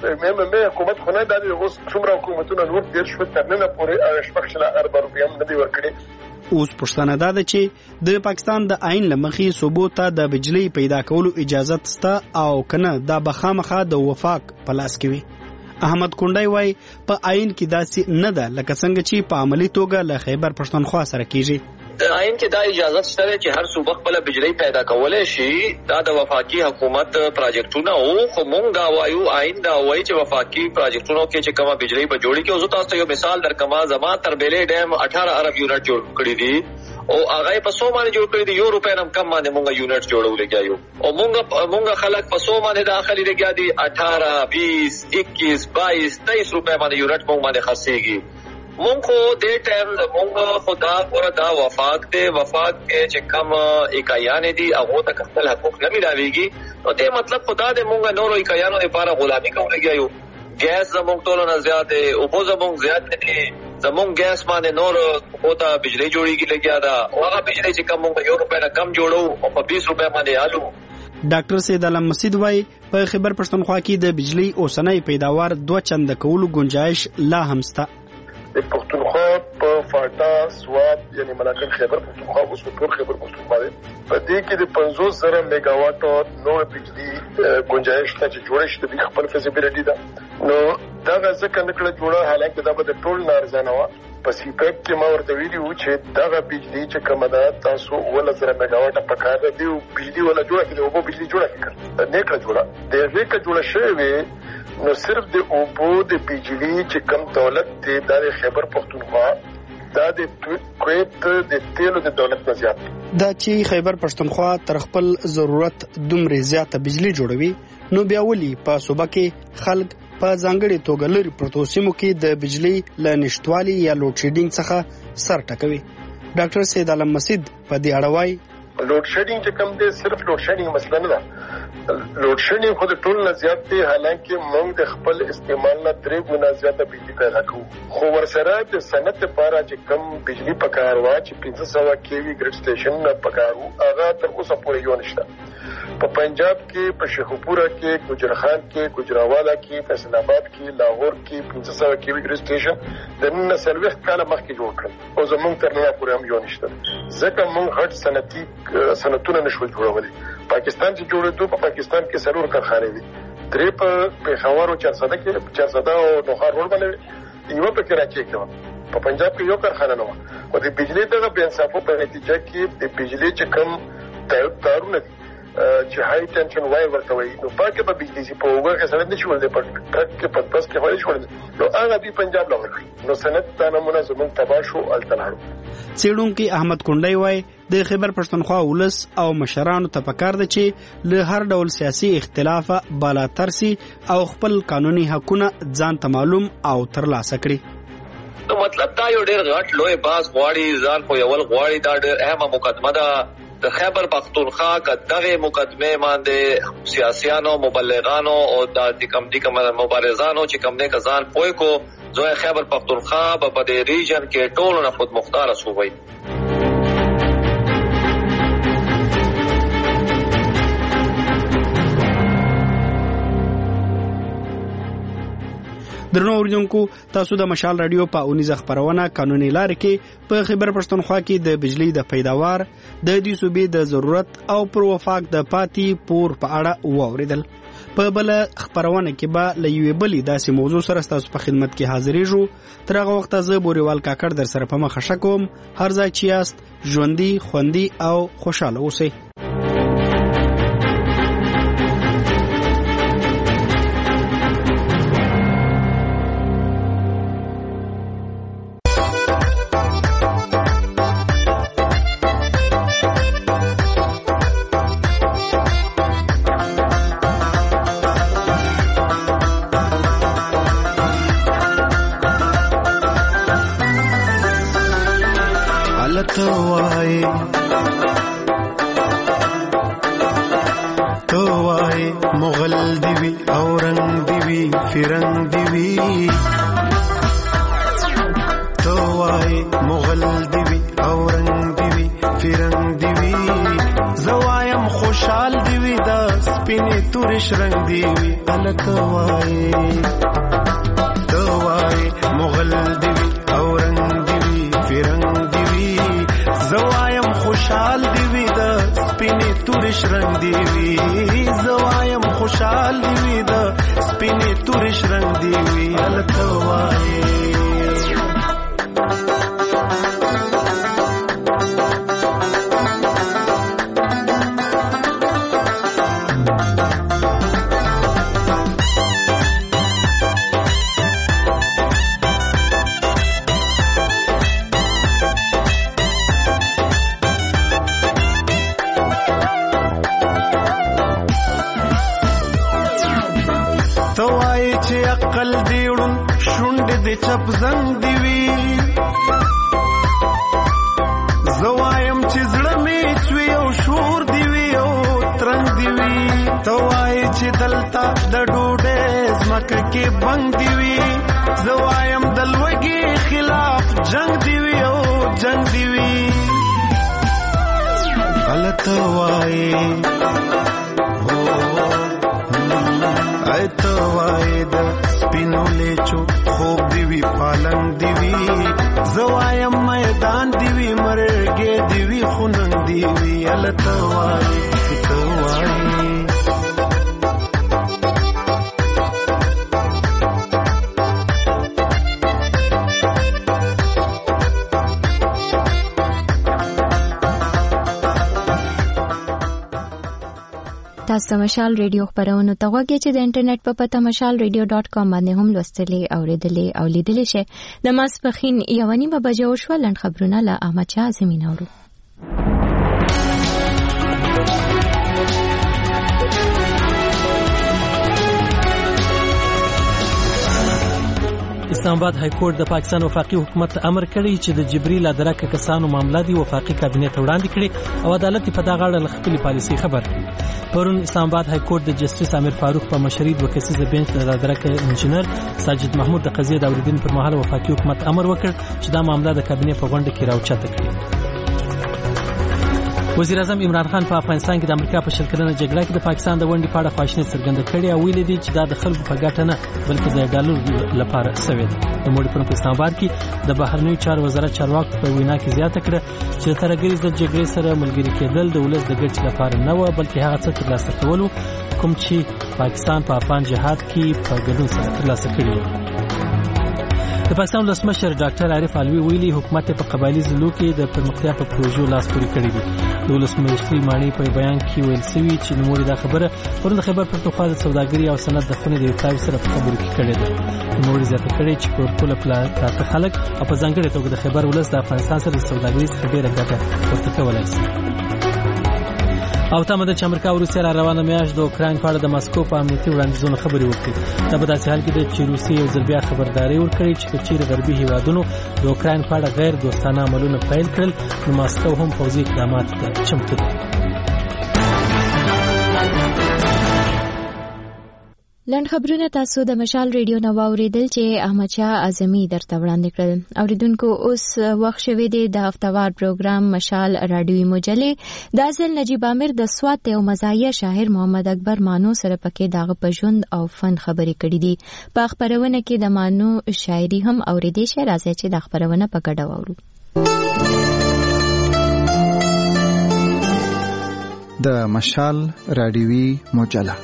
[SPEAKER 16] مې حکومت خو نه د اوس څومره حکومتونه نور ډیر شو تر نه پورې شپږ ارب روپے هم نه دی ورکړي.
[SPEAKER 14] اوس پښتنه دا ده چې د پاکستان د آئین لمخې صوبو ته د بجلی پیدا کولو اجازه شته او کنه دا بخامخه د وفاق په لاس کې وي. احمد کونډی وای په آئین کې داسې نه ده لکه څنګه چې په عملی توګه له خیبر پښتونخوا سره کیږي.
[SPEAKER 15] آئین کې دا اجازه شته چې هر صوبه خپل بجلی پیدا کولای شي دا د وفاقي حکومت پروجیکټونه او خو مونږ دا وایو آئین دا وایي چې وفاقي پروجیکټونو کې چې کومه بجلی په جوړي کې اوس تاسو یو مثال درکما زما تربیلې ډیم 18 ارب یونټ جوړ کړی دي او هغه په 100 باندې جوړ کړی دي یو روپے نم کم باندې مونږه یونټ جوړول کېایو او مونږه خلک په 100 باندې داخلي لګیا دي 18 20 21 22 23 روپے باندې یونټ مونږ باندې خرڅيږي. مونږ خو دې ټایم مونږ خدا وردا وفاق دې وفاق کې چې کم اکایان دي هغه ته خپل حقوق نه ملاويږي نو دې مطلب خدا دې مونږ نورو اکایانو لپاره غلامي کولای ګیس زموږ ټولو نه زیات او په زموږ زیات دي زموږ ګیس باندې نور کوته بجلی جوړیږي لګیا دا هغه بجلی چې کم مونږ یو روپے نه کم جوړو او په 20 روپے باندې آلو.
[SPEAKER 14] ډاکټر سید علم مسید وای په خیبر پښتونخوا کې د بجلی اوسنۍ پیداوار 2 چند کولو گنجائش لا هم شته.
[SPEAKER 16] د پښتونخوا په فاټا سواد یعنی ملاکنډ خیبر پښتونخوا اوس په ټول خیبر پښتونخوا دی په دې کې د 50,000 میگا واټ نو بجلی گنجائش ته جوړه شته د خپل فیزیبিলিټی دا نو دا ځکه نکړه جوړه حالانکه دا به ټول نارزانه و په سیپیک کې ما ورته ویلي وو چې دغه بجلی چې کومه ده تاسو 1000 میگاواټه پکار ده دی بجلی ولا جوړه کړي او بجلی جوړه کړي نیکه جوړه د هغه جوړه شوی نو صرف د اوبو د بجلی چې کم دولت دی د خیبر پختونخوا دا د کویت د تیلو د دولت نه زیات
[SPEAKER 14] دا چې خیبر پښتونخوا تر خپل ضرورت دومره زیاته بجلی جوړوي نو بیا ولي په صوبه کې خلک په ځانګړي توګه لري پروتو سیمو کې د بجلی ل نشټوالي یا لوډ شیډینګ څخه سر ټکوي. ډاکټر سید عالم مسید په دې اړه وايي
[SPEAKER 16] لوډ شیډینګ چې کوم دی صرف لوډ شیډینګ مسله نه ده. لوډ شیډینګ خو د ټول نه زیات دی حالانکه موږ د خپل استعمال نه 3 ګنا زیاته بجلی پیدا کوو خو ورسره د صنعت لپاره چې کم بجلی پکار وا چې 500 کیوی ګریډ سټیشن نه پکارو هغه تر اوسه پورې یو نشته. په پنجاب کې په شیخوپورا کې ګجرخان کې ګجراوالا کې فیصل آباد کې لاهور کې 500 کیوی ګریډ سټیشن د 19 کال مخکې جوړ کړل او زموږ تر نه پورې هم یو نشته ځکه موږ هټ صنعتونه نشو جوړولای. پاکستان چې جوړېدو په پاکستان کې سلور کارخانې دي 3 په پېښور او 400 کې 400 او نوخار روډ باندې یو په کراچۍ کې په پنجاب کې یو کارخانه نه و او د بجلی دغه بے انصافو په نتیجه کې د بجلی چې کم تارونه دي چې هاي ټنشن وای ورته وي نو پاکه په بجلی سي په وګه کې سره نشي ولې په ټرک کې په بس کې وایي شو نو هغه دی پنجاب لور نو سند تانه منظم تباشو التلهړو.
[SPEAKER 14] څېړونکو احمد کونډای وای د خیبر پښتونخوا ولس او مشرانو ته پکار دي چې له هر ډول سیاسي اختلاف بالا ترسي او خپل قانوني حقونه ځان ته معلوم او ترلاسه کړي.
[SPEAKER 15] نو مطلب دا یو ډېر غټ لوی باس غواړي ځان په یول غواړي دا ډېر اهمه مقدمه ده د خیبر پختونخوا کدغه مقدمه باندې سیاسيانو مبلغانو او د کم مبارزانو چې کم نه کزان پوي کو زوی خیبر پختونخوا په دې ریجن کې ټول نه خود مختار صوبای.
[SPEAKER 14] درنو اوریدونکو تاسو د مشال رادیو په اونیزه خبرونه قانوني لار کې په خیبر پښتونخوا کې د بجلی د پیداوار د دې صوبې د ضرورت او پر وفاق د پاتې پور په اړه واوریدل. په بل خبرونه کې به لوي بلې داسې موضوع سره تاسو په خدمت کې حاضرېږو. تر هغه وخت زه بوريوال کاکړ در سره په مخه شکوم. هر ځای چې یاست ژوندۍ خوندي او خوشاله اوسئ.
[SPEAKER 17] مغل دیوی اورنگ دیوی فرنگ دیوی تو وای مغل دیوی اورنگ دیوی فرنگ دیوی زوایم خوشحال دیوی دا سپینی تورش رنگ دیوی الکوای تو وای مغل دیوی اورنگ دیوی فرنگ دیوی زوایم خوشحال دیوی دا سپینی تورش رنگ دیوی زوایم خوشحال دیوی دا سپینی تورش رنگ دیوی الکوای عقل دیړون شوند دې چپ زنګ دی وی زوایم چې زړه می چوي او شور دی وی او ترنګ دی وی توای چې دلتا د ډوډې زمکه کې بنګ دی وی زوایم دلوګي خلاف جنگ دی وی او جنگ دی وی غلط وای ایتو واید سپینو لیچو خوب دیوی پالنگ دیوی زوایم میدان دیوی مرگی دیوی خوننگ دیوی التو واید تو واید
[SPEAKER 1] تاسو مشال ریډیو خبرونه ته وګورئ چې د انټرنیټ په پته mashalradio.com باندې هم لوستلې اوریدلې او لیدلې شئ. د ماسپخین 1:30 بجې شو لند خبرونه له احمد شاه زمين اورو.
[SPEAKER 2] اسلام آباد های کورټ د پاکستان وفاقي حکومت امر کړی چې د جبري لادرکه کسانو معاملات دی وفاقي کابینه ته وړاندې کړي او عدالت په دغه اړه خپل پالیسي خبر کړي. پرون اسلام آباد های کورټ د جسټیس امیر فاروق په مشرۍ د وکیسیزه بنچ د لادرکه انجنیر ساجد محمود د قضیې د اوریدنې پر مهال وفاقي حکومت امر وکړ چې دا معاملات د کابینه په غونډه کې راوچته کړي. وزیر اعظم عمران خان په افغانستان کې د امریکا په شل کلنه جګړه کې د پاکستان د ونډې په اړه خواشیني څرګنده کړې او ویلي دي چې دا د خلکو په ګټه نه بلکې د ډالر لپاره شوی دی. د موږ په اسلام آباد کې د بهرنیو چارو وزارت چارواکو په وینا کې زیاته کړه چې ترګریز د جګړې سره ملګری کېدل د ولس د ګټې لپاره نه و بلکې هغه څه ترلاسه کول کوم چې پاکستان په افغان جهاد کې په ګډون سره ترلاسه کړی. د پاکستان ولسمشر ډاکټر عارف علوي ویلي حکومت په قبایلی ضلعو کې د پرمختیا په پروژو لاس پورې کړی دی. د ولسمشر مانی په بیان کې ویل شوی چې نوموړي دا خبره پرون د خبر پښتونخوا د سوداګري او صنعت د خونې د یوتاوي سره په خبرو کې کړې ده. نوموړي زیاته کړې چې په ټول پلاټ خلک او په ځانګړي توګه د خبر ولس د افغانستان سره د سوداګري څخه ډېره ګټه پورته کولای شي. او تمه ده چې امریکا او روسیه را روانه میاشت د اوکراین په اړه د ماسکو په امنیتي وړاندیزونو خبرې وکړي. دا په داسې حال کې ده چې روسیه یو ځل بیا خبرداري ورکړې چې چیرې غربي هیوادونو د اوکراین په اړه غیر دوستانه عملونه پیل کړل نو ماسکو هم پوځي اقدامات ته چمتو ده.
[SPEAKER 1] لند خبرونه تاسو د مشال ریډیو نو اوریدل چې احمد شاه اعظمي درته وړاندې کړل. اوریدونکو اوس وخت شوه دی د هفتوار پروګرام مشال رادیوي مجلې د ځل نجیب امیر د سوات او مزاحیه شاعر محمد اکبر مانو سره پکې داغه پژوند او فن خبرې کړې دي. په خبرونه کې د مانو شاعري هم اوریدې شي. راځي چې د خبرونه په ګډه وورو.
[SPEAKER 18] د مشال رادیوي مجله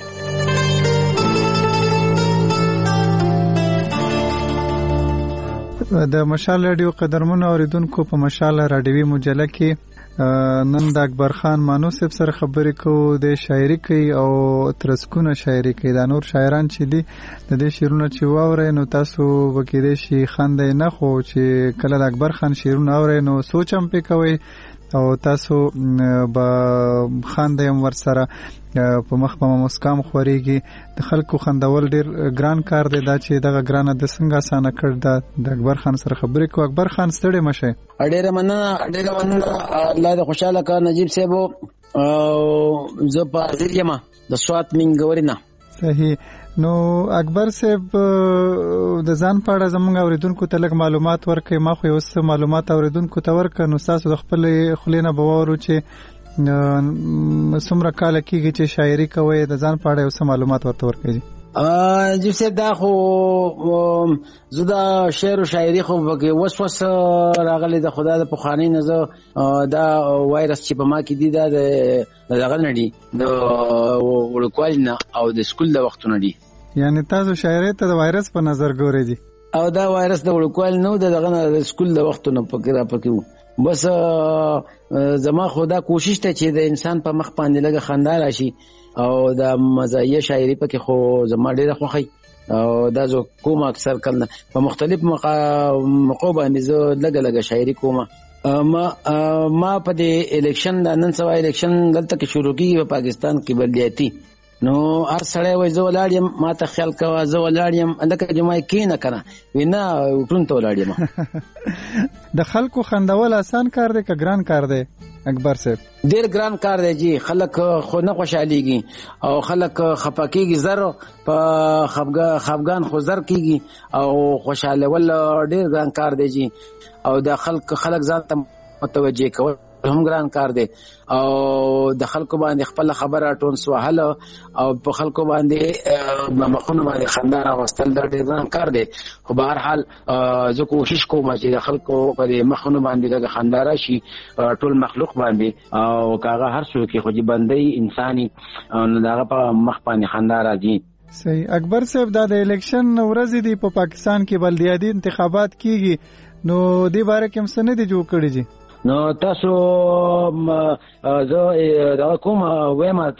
[SPEAKER 18] د مشال رادیو قدرمن اوریدونکو په مشال رادیوي مجله کې نن د اکبر خان مانو صاحب سره خبرې کوو. د شاعري کوي او ترسکونه شاعري کوي. دا نور شاعران چې دي د دې شعرونه چې واورئ نو تاسو وکیدې شي خندې نه خو چې کله د اکبر خان شعرونه اورئ نو سوچ هم پې کوئ او تاسو به خندې هم ورسره په مخ په مسکام خوريږي. د خلکو خندول ډیر ګران کار دی. دا چې دغه ګرانه د څنګه اسانه کړ د اکبر خان سره خبرې کو. اکبر خان ستړي مشه.
[SPEAKER 19] ډیره مننه الله دې خوشاله کړ نجیب صاحب او زه په حاضر یم د سوات منګورینه.
[SPEAKER 18] صحیح. نو اکبر صاحب د ځان په اړه زموږ اوریدونکو ته لږ معلومات ورکړئ. ما خو یو څه معلومات اوریدونکو ته ورکړ نو تاسو د خپل خلینه بوورو چې څومره کال کېږي چې شاعري کوي د ځان په اړه یو څه معلومات ورته ورکړئ.
[SPEAKER 19] جی صاحب دا خو زدا شعر او شاعري خو وګي وسوس راغلي د خدای د پخوانی نه دا وایرس چې په ما کې دی دا دغه نه دی د ورکوالنا او د سکول د وختونه دی.
[SPEAKER 18] یعنی تاسو شاعري ته د وایرس په نظر ګورئ دي
[SPEAKER 19] او دا وایرس د ورکوال نو دغه د سکول د وختونه پکې بس زما خدا کوشش ته چې د انسان په مخ باندې لګه خندا راشي او د مزاحیه شاعري پکې خو زما ډیره خوښي او دا زه کوم اکثر کله په مختلف موقع باندې زه لګه شاعري کوم. ما په دې الیکشن د نن سبا الیکشن دلته کې شروع کیږي په پاکستان کې بلدیاتي نو هر سړی وای زه ولاړم ما ته خیال کوا زه ولاړم لکه جمعه کې نه کنه وینا ټون ته ولاړم.
[SPEAKER 18] د خلکو خندول آسان کار دی که ګران کار دی اکبر صاحب؟
[SPEAKER 19] ډیر ګران کار دی جی. خلک خو نه خوشاليږي او خلک خپکیږي زر په خفګان خو زر کیږي او خوشاله ول ډیر ګران کار دی جی. او د خلک ځان ته متوجه کول هم ګران کار دی او د خلکو باندې خپل خبره ټون سوهل او په خلکو باندې مخونه باندې خندا راوستل د ډیر ګران کار دی. خو به هر حال زه کوشش کوم چې د خلکو په مخونه باندې د خندا راشي ټول مخلوق باندې او کاغه هر څوک خو دې باندې انساني نو دغه په مخ باندې خندا راځي.
[SPEAKER 18] صحیح. اکبر صاحب دا د الیکشن ورځې دی په پاکستان کې بلدیاتي انتخابات کیږي نو دې باره کې هم څه نه دی جوړ کړی جی؟
[SPEAKER 19] نو تاسو زه دا کوم وایم ته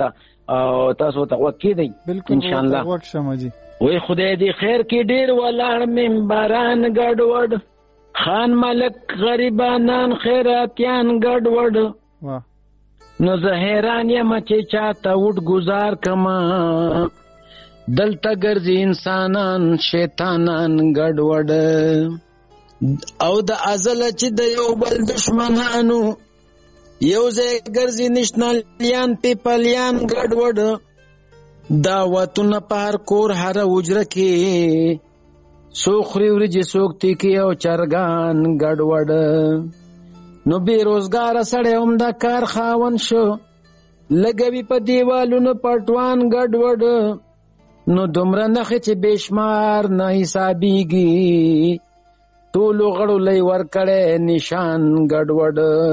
[SPEAKER 19] او تاسو ته وکیدئ ان شاء الله.
[SPEAKER 18] وکشمجي
[SPEAKER 19] وای خدای دې خیر کې ډیر ولاړ منبران ګډوډ، خان ملک غریبانان خیراتیان ګډوډ، نو زه حیران یم چې چاته وډ گزار کما، دلته ګرځي انسانان شیطانان ګډوډ، او د ازل چې د یو بل دشمنانو یو ځای ګرځي نشنالیان پیپلیان ګډوډ، دعوتونه په هر کور هر حجره کې، څوک خوري وریجې څوک تیکې او چرګان ګډوډ، نو بې روزګاره سړی هم د کار خاوند شو، لګوي په دیوالونو پټوان ګډوډ، نو دومره نښې چې بېشمار نه حسابېږي، ټولو غړو لۍ ورکړی نشان ګډوډ.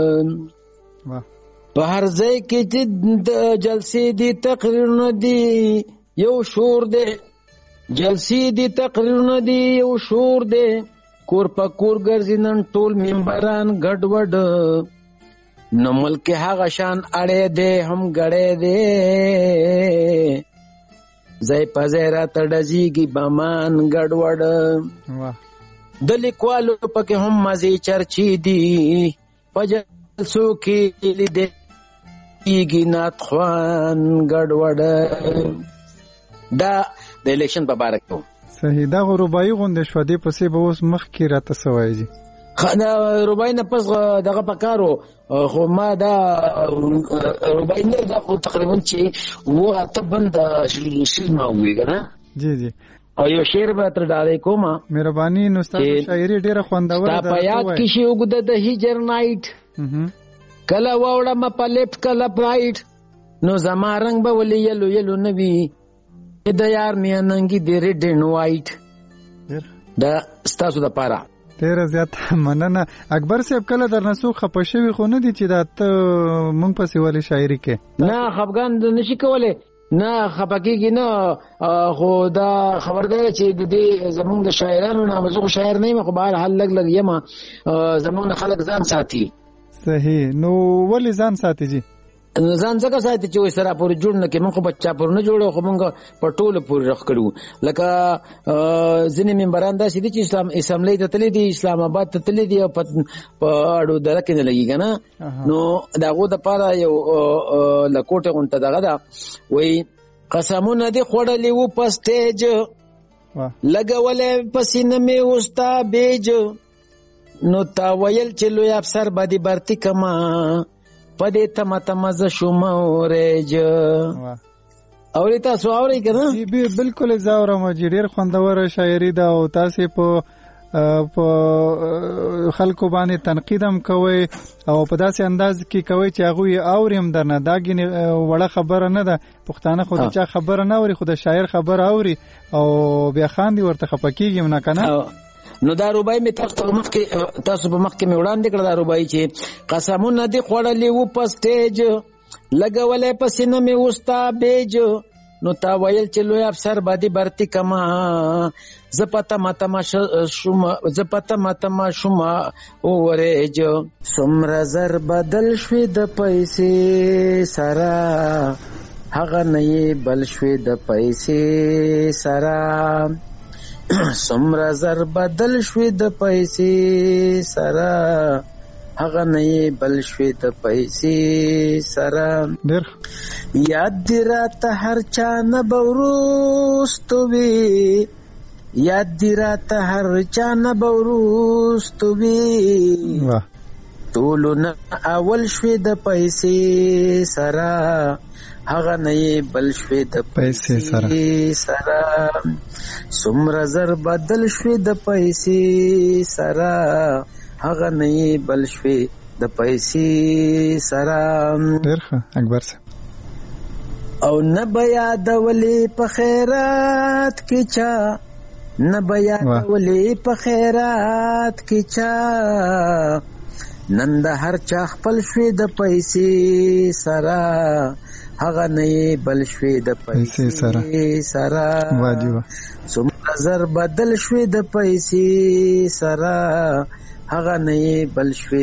[SPEAKER 19] په هر ځای کې چې د جلسې دي تقریرونه دي یو شور دی، جلسې دي تقریرونه دي یو شور دی، کور په کور ګرځي نن ټول ممبران ګډوډ، نو ملک هغه شان اړې دی هم ګړې دی، ځای په ځای راته ډزېږي بمان ګډوډ، د لیکوالو پکې هم مزې چرچې دي، په جلسو کې لیدې کیږي ناتخوان ګډوډ. دا د الیکشن په باره کې
[SPEAKER 18] صحیح. دا رباعي غونډه شو دې پسې به اوس مخ کې راته سوای دي
[SPEAKER 19] خنا رباعي نه پس دغه پکارو، خو ما دا رباعي نه دا تقریبا چې وغه بند شي ما وی کنه.
[SPEAKER 18] جی
[SPEAKER 19] او یو شعر به تر ډالې کومه،
[SPEAKER 18] مهرباني نو ستاسو شاعري ډیره خوندوره ده.
[SPEAKER 19] دا په یاد کې شي وګد د هجر نایټ، کله واوړم په لیفټ کله پرایټ، نو زما رنگ به ولې یلو یلو نوي، د یار میاننګي د ریډ اینډ وایټ. دا ستاسو د پاره
[SPEAKER 18] ډیره زیاته مننه. اکبر صاحب کله در نسو خپشوي خو نه دي چې دا ته مونږ پسې ولې شاعري کې
[SPEAKER 19] نه خفګان نشي کولای، نه خپکیږي نه، خو دا خبردار چې د دې زمونږ د شاعرانو نه مزغو شاعر نه یم، خو بهر حل لګ یم زمونږ خلک ځان ساتي.
[SPEAKER 18] صحیح. نو ولې ځان ساتي جی؟
[SPEAKER 19] ځان څنګه ساتي چې وې سره پورې جوړ نه کې، موږ بچا پور نه جوړو، خو موږ په ټوله پورې رخ کړو. لکه ځینې ممبران داسې دي چې اسمبلی ته تللی دي، اسلام آباد ته تللی دي، او په اړو دره کې نه لګي که نه، نو د هغو دپاره یو لکوټې غونټه دغه ده، وایي قسمونه دې خوړلي وو په سټیج، لګولی په سینه مې وستا بیج، نو تا ویل چې لوی افسر به دې برتي کما، پدې تمه ز شوم اورېج. اورې تاسو اورئ که نه؟
[SPEAKER 18] بالکل زه اورم، ډېر خوندوره شاعري ده، او تاسې په خلکو باندې تنقید هم کوئ، او په داسې انداز کې کوئ چې هغوی اوریم درنه. دا ګینې وړه خبره نه ده، پښتانه خو د چا خبره نه اوري، خو د شاعر خبره اوري او بیا خاندي ورته خفه کېږي نه که نه.
[SPEAKER 19] نو دا رباعي مې تاسو په مخ کې مې وړاندې کړه، دا رباعي چې قسمونه دې خوړلي وو په سټیج، لګولی په سینه مې وستا بیج، نو تا ویل چې لوی افسر به دې برتي کما، زه په تمه شوم وریج. څومره زر بدل شوې د پیسې سره، هغه نه یې بل شوې د پیسې سره، څومره زر بدل شوې د پیسې سره، هغه نه یې بل شوې د پیسې سره. یاد دې راته هر چا نه به وروستو وي، یاد دې راته هر چا نه به وروستو وي، ټولو نه اول شوې د پیسې سره، هغه نه یې بل شوې د پیسې سره، څومره زر بدل شوې د پیسې سره، هغه نه یې بل شوې د پیسې سره.
[SPEAKER 18] ډېر ښه اکبر صاحب.
[SPEAKER 19] او نه به یادولې په خیرات کې چا، نه به یادولې په خیرات کې چا، نن د هر چا خپل شوې د پیسې سره، هغه نه یې بل شوې د پیسې سره. څومره زر بدل شوې د پیسې سره، هغه نه یې بل شوې د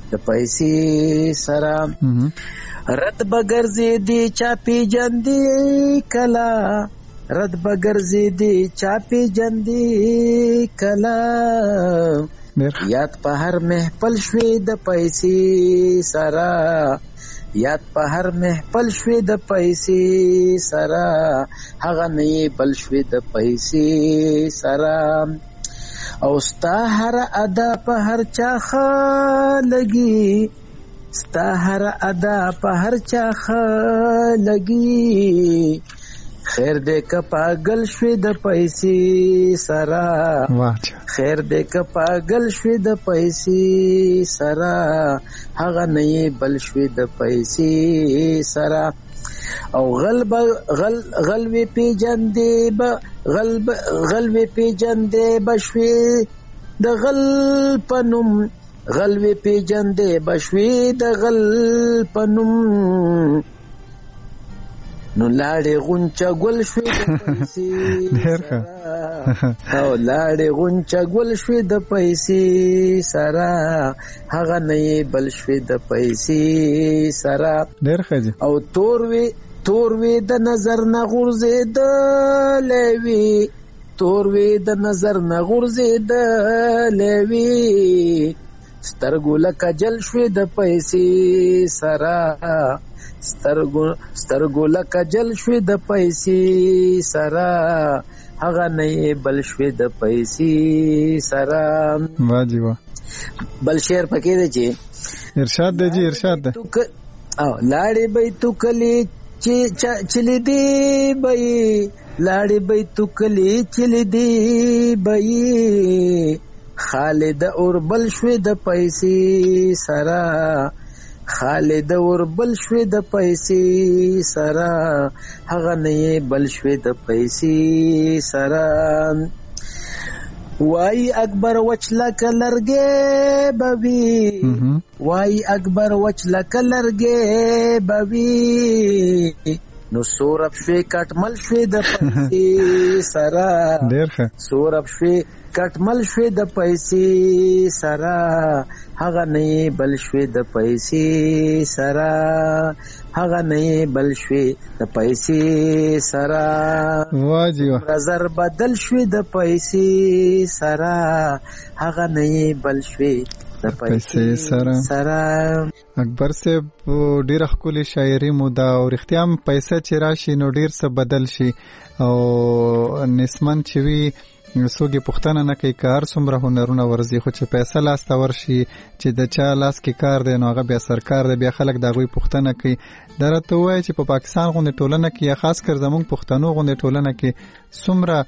[SPEAKER 19] د پیسې سره رد بګرځي دی چاپی جندي کلا رد بګرځي دی چاپی جندي کلا یاد په هر محفل شوي د پیسې سره یاد په هر محفل شوي د پیسې سره هغه نه بل شوي د پیسې سره او ستا هر ادا په هر چا لګي ستا هر ادا په هر چا لګي خیر دې که پاگل شوي د پیسې سره خیر دې که پاگل شوي د پیسې سره هغه نه بل شوي د پیسې سره او غلوی پیجندې به غلوی پیجندې بشوي د غل پنوم غلوی پیجندې بشوي د غل پنوم نو لاړې غونچه ګل شوي د پیسې او لاړې غونچه ګل شوي د پیسې سره هغه نه بل شوي د پیسې سره او تور وی د نظر نه غورځېدلې وي تور وی د نظر نه غورځېدلې وي سترګو لکه جل شوي د پیسې سره سترګو لکه جل شوي د پیسې سره هغه نه بل شوي د پیسې سره
[SPEAKER 18] واجب
[SPEAKER 19] بل شعر پکې دی چې
[SPEAKER 18] ارشاد دی جی ارشاد دی
[SPEAKER 19] او لاړې به تو کلی چلی دی بئی لاړې به تو کلی چلی دی بئی خالد اور بل شوي د پیسې سره خالد اور بل شوي د پیسې سره هغه نه بل شوي د پیسې سره وای اکبر وچلا کلرګې بوي وای اکبر وچلا کلرګې بوي نو سورب شوي کټمل شوي د پیسې سره سورب شوي کټمل شوي د پیسې سره هغه نه بل شوي د پیسې سره هغه نه بل شوي د پیسې سره
[SPEAKER 18] واجب
[SPEAKER 19] نظر بدل شوي د پیسې سره هغه نه بل شوي د پیسې سره
[SPEAKER 18] اکبر صاحب ډیر ښکلي شاعري مو دا او رښتیا پیسې چې راشي نو ډیر څه بدل شي او نسمن چې وي څوک پښتنه نه کوي کار څومره هنرونه ورزي خو چې پیسې لاس ته ورشي چې د چا لاس کې کار دی نو هغه بیا سرکار دی بیا خلک دا غوي پښتنه کوي درته وایي چې په پاکستان غونډه ټولنه کې یا خاص کر زموږ پښتنو غونډه ټولنه کې څومره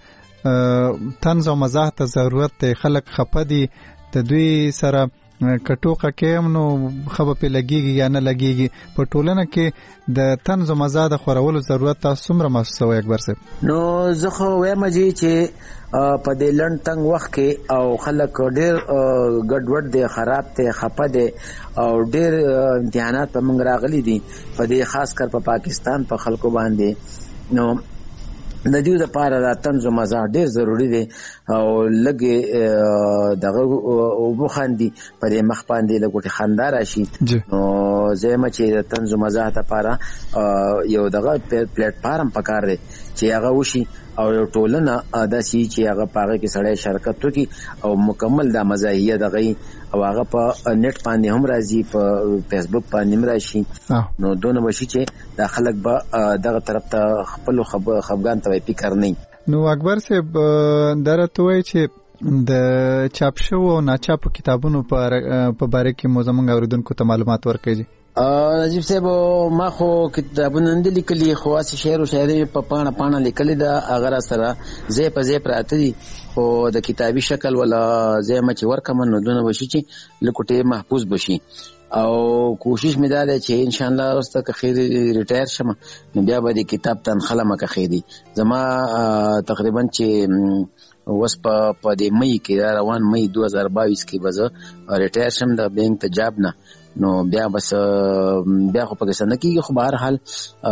[SPEAKER 18] طنز او مزاح ته ضرورت دی خلک خپه دي د دوی سره کټوقه کې نو خبر په لګيږي یا نه لګيږي په ټولنه کې د طنز او مزاح د خورولو ضرورت تاسو څومره محسوسوي اکبر صاحب
[SPEAKER 19] نو زه خو وایم چې په دې لړن تنگ وخت کې او خلک ډېر ګډوډ دي خراب دي خپه دي او ډېر امتحانات په موږ راغلي دي په دې خاص کر په پاکستان په خلکو باندې نو د دې لپاره د طنز او مزاح ډېر ضروری دي او لګي دغه وبخاندي په دې مخ باندې لګوټي خاندار شي نو زما چې د طنز او مزاح لپاره یو دغه پلیټ فارم پکار دی چې هغه وشي او یو ټولنه دا شي چې هغه پاغه کې سړی شرکت وکړي او مکمل د مزاحیه دغه او هغه په نت باندې هم راځي په فیسبوک باندې هم راشي نو دونه وشي چې د خلک به دغه طرف ته خپل خفګان ته فکر نه
[SPEAKER 18] نو اکبر صاحب درته وایي چې د چاپ شو او ناچاپ کتابونو په باره کې مو زموږ اوریدونکو ته معلومات ورکړي
[SPEAKER 19] نجیب صاحب ما خو کتابونه نه لیکلي خو اسی شعر او شاعري په پاڼه لیکلي دا اگر سره زې په زې پراته دي خو د کتابي شکل ولا زې ما چې ورکم نو دونه وشي چې لکوټه محفوظ بشي او کوشش مې دا ده چې ان شاء الله واستو که خیر ریټایر شم نو بیا به د کتاب تنخله مکه خېدي زما تقریبا چې وس په دې مې کې روان مې 2022 کې به ریټایر شم د بینک ته جاب نه نو بیا بس بیا خو پاکستان کې خو بهر حال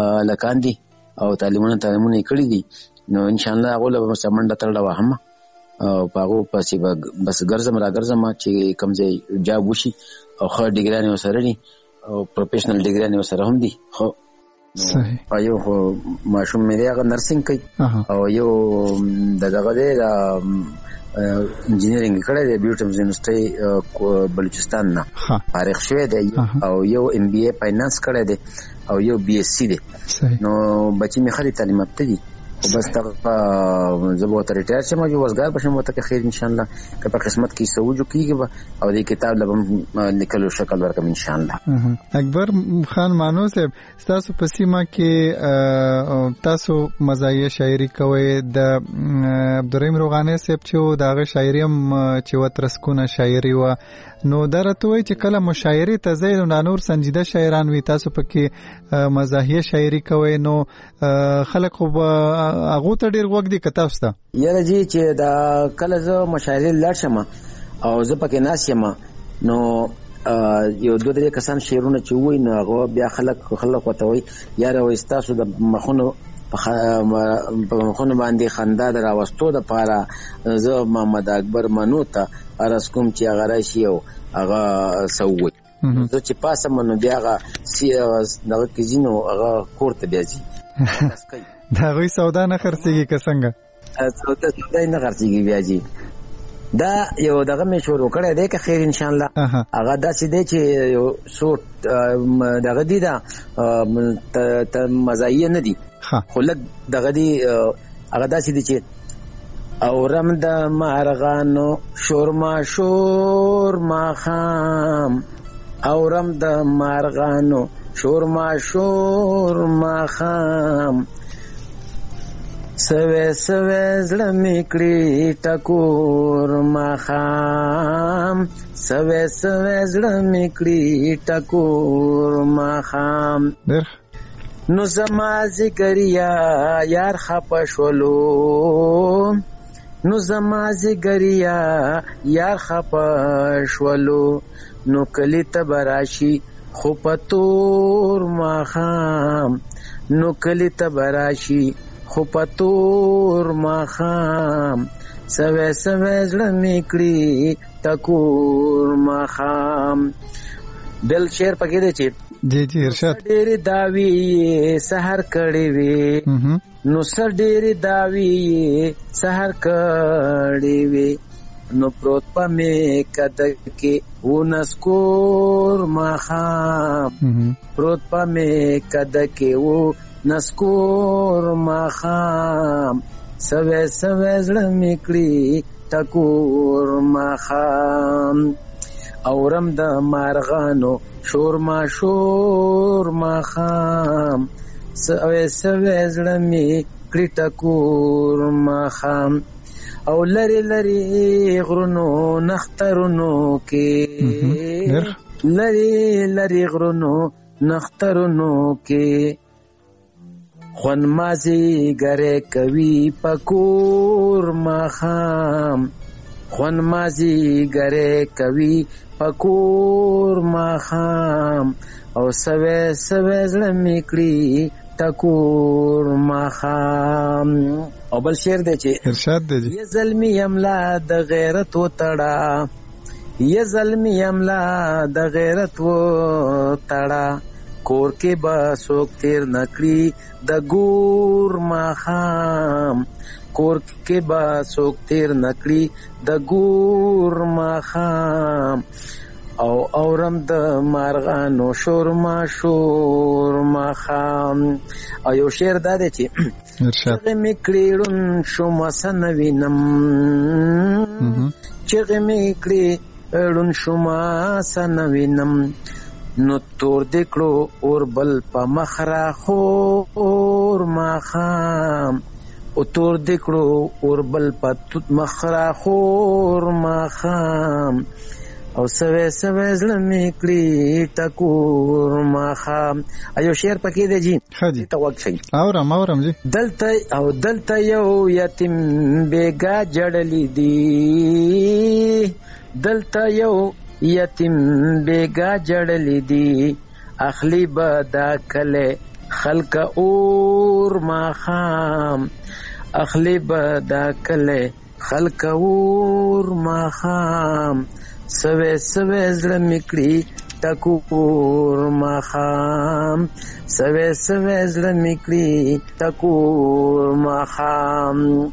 [SPEAKER 19] لکان دي او تعلیمونه کړی دي نو ان شاء الله غوله به سمنډه تړه وهم او پاغو پسې بس ګرځم را ګرځم چې کوم ځای جاب وشي او خو ډیګرانې وسره دي او پروفیشنل ډیګرانې وسره هم دي. خو صحیح یو خو ماشوم مې دی هغه نرسنګ کوي او یو دغه دی انجینیرینګ کړی دی بیوټمز یونیورسيټي بلوچستان نه فارغ شوی دی او یو ام بي اي فاینانس کړی دی او یو بي اس سي دی. نو بچی مې خالي تعلیم یافته دي بس تا زه به ریټایر شم او وزګار بشم وته کې خیر ان شاء الله که په قسمت کې سوجو کیږي او د کتاب لبم لیکلو شکل ورکم ان شاء الله.
[SPEAKER 18] اکبر خان مانو صاحب تاسو په سیمه کې تاسو مزایه شاعري کوي د عبدالرحیم روغاني صاحب چې داغه شاعري هم چې وترسکونه شاعري و نو درته وای چې کله مشاعري ته زید او نور سنجیده شاعران وي تاسو پکې مزاحیه شاعري کوي نو خلک خو هغه ته ډیر وخت دی کتاب ستا
[SPEAKER 19] یاره جی چې دا کله زه مشاعري لړ شم او زه پکې ناس یم نو یو دوه درې کسان شعرونه چې وای نو هغه بیا خلک وته وای یاره وای تاسو د مخونو په مخونو باندې خندا دراوستو د پاره زه محمد اکبر منو ته ارس کوم چې هغه راشي او هغه سووي زه چې پاسه منو بیا هغه دغه کیزینو هغه کوړه بیا زی
[SPEAKER 18] دا غوي سودا نه خرڅيږي که څنګه
[SPEAKER 19] سودا نه خرڅيږي بیا جی دا یو دغه مې شروع کړی دی که خیر ان شاء الله هغه داسې دی چې یو سوټ دغه دی دا مزایه نه دي خو لږ دغه دی هغه داسې دی چې اورم د مارغانو شور ما خام اورم د مارغانو شور ما خام سوے زړه میکړي ټکور ما خام سوے زړه میکړي ټکور ما خام نو زما زګریا یار خپشولو نو زما زګریا یار خپشولو نو کلی تبراشي خو پتور ما خام نو کلی تبراشي خو پتور ما خام سوے زړه میکړي ټکور ما خام. بل شعر پکې دی چې
[SPEAKER 18] جی ارشاد
[SPEAKER 19] ډېر داوی سحر کړي وي نو سر ډېر داوی سحر کړي وي نو پروت په مې کده کې ونسکور ما خام پروت په مې کده کې نسکور ما خام سوے زړه میکړي ټکور ما خام اورم د مارغانو شور ما خام سوے زړه میکړي ټکور ما خام او لری غرونو نخترونو کې لری غرونو نخترونو کې خون مازی گره کوي پکور ما خام خون مازی گره کوي پکور ما خام او سوے زړه میکړي ټکور ما خام. او بل شعر دی چې
[SPEAKER 18] ارشاد دی
[SPEAKER 19] یہ ظلمی املا د غیرت و تړه یہ ظلمی املا د غیرت و تړه کور کې با سوک تیر نکړي د ګور ما خام کور کې با سوک تیر نکړي د ګور ما خام او اورم د مارغانو شور ما خام. او یو شعر دا دی چې چغې مې کړي شوم سنوینم چغې مې کړي شوم سنوینم نو تور دکړو اور بل په مخرا خور ما خام او تور دکړو اور بل په مخرا خور ما خام او سوے زړه میکړي ټکور ما خام. ایو شعر پکې دی جی ته وښی
[SPEAKER 18] اورم جی
[SPEAKER 19] دلته یو یتیم بیګا جړلی دی دلته یو یتیم بیگا جړلی دی اخلی بدا کله خلق اور ما خام اخلی بدا کله خلک ور ما خام سوي سوي زړه میکړي ټکور ما خام سوي سوي زړه میکړي ټکور ما خام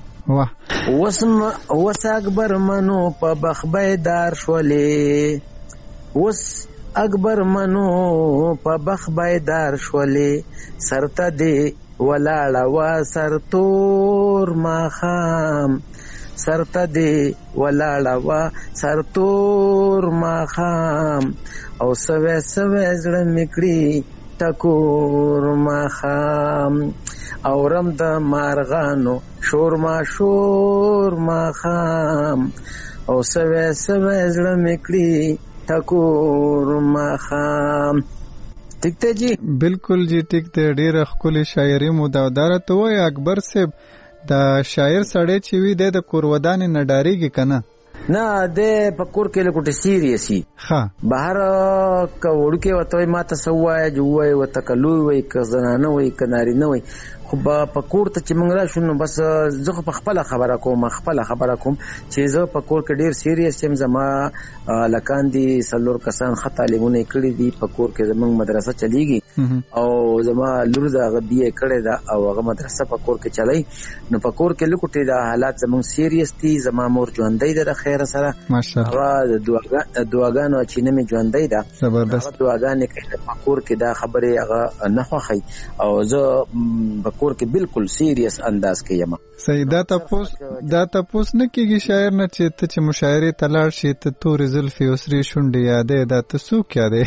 [SPEAKER 19] وس اکبر منو په بخبیدار شولې وس اکبر منو په بخبیدار شولې سرته دی ولاړه وا سرتور ما خام سرته دی ولاړه وا سرتور ما خام او سوي سوي زړه میکړي ټکور ما خام اورم د مارغانو شور ما خام او سوي سوي زړه میکړي ټکور ما خام. ٹھیک ته جی
[SPEAKER 18] بالکل جی ٹھیک ته ډیره ښکلې شاعري مو دا ودارته وای اکبر صاحب دا شاعر سړی چې وی د کور ودانې نه ډاریږي کنه
[SPEAKER 19] نه د پکور کې لکه سیریسي
[SPEAKER 18] ها
[SPEAKER 19] بهر کوړو کې وته ماته سوای جوړي وته کلوي وای ک زنانه وای ک ناری نه وای خو پکور ته چې موږ را شنو بس زه په خپل خبره کوم چې زه پکور کې ډیر سیریس یم زما لکان دي سلور کسان خطا لګونه کړی دي پکور کې زمونږ مدرسه چلیږي او زما لور دا غبیه کړی دا او هغه مدرسه پکور کې چلای نو پکور کې لکوټي دا حالات زمونږ سیریس دي زما مور ژوندۍ ده خیر سره ماشاءالله دعاګانو چې نه می ژوندۍ ده
[SPEAKER 18] زبردست
[SPEAKER 19] دعاګانې کوي پکور کې دا خبره هغه نه خوخی او زه پکور کې بالکل سیریس انداز کې یم.
[SPEAKER 18] صحیح دا تاسو نه کېږي شاعر نه چې ته چې مشاعره تلاړ شي ته تور زلفي او سری شونډې یادې دا تاسو کې یادې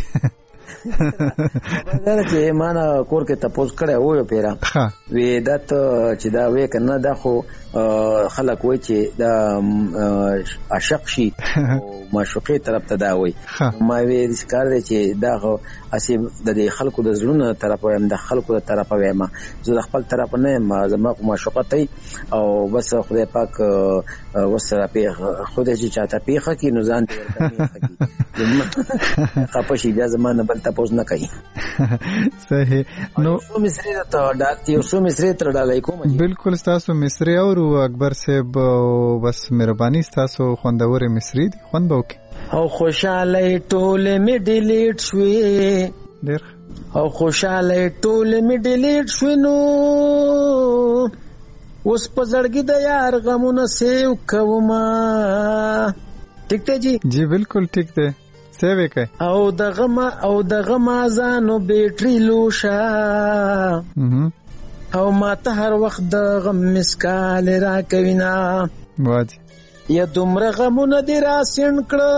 [SPEAKER 19] دا چې معنا کور کې تاسو کړه وو پیرا وی دا ته چې دا وې کنه دا خو خلک وای چې دا عاشق شي او معشوقې طرف ته دا وای ما وی ذکر دی چې دا خو اسی د خلکو د زړونو طرف وایم د خلکو د طرف وایم زه خپل طرف نه ما زما معشوقتي او بس خدای پاک وسره په خدای چې چاته پیخه کی نو ځان دې خپشي بیا زمانه بل تاسو نه کوي
[SPEAKER 18] صحیح نو
[SPEAKER 19] مصری ته ډالتي او مصری تر ډالای کوم
[SPEAKER 18] بالکل تاسو مصری او اکبر صاحب بس مهرباني تاسو خوندور مصری دي خوند وکي
[SPEAKER 19] او خوشاله ټوله می ډیلیټ شوې
[SPEAKER 18] ډېر
[SPEAKER 19] او خوشاله ټوله می ډیلیټ شوې نو اوس په زړګي د یار غمونه سیو کوما. ٹھیک ته جی
[SPEAKER 18] بالکل ٹھیک ده سیو کوي
[SPEAKER 19] او د غم ازانو بیټری لوشا او ما ته هر وخت د غم مسکال را کوینا
[SPEAKER 18] واجی
[SPEAKER 19] یا دومره غمونه دی را سین کړه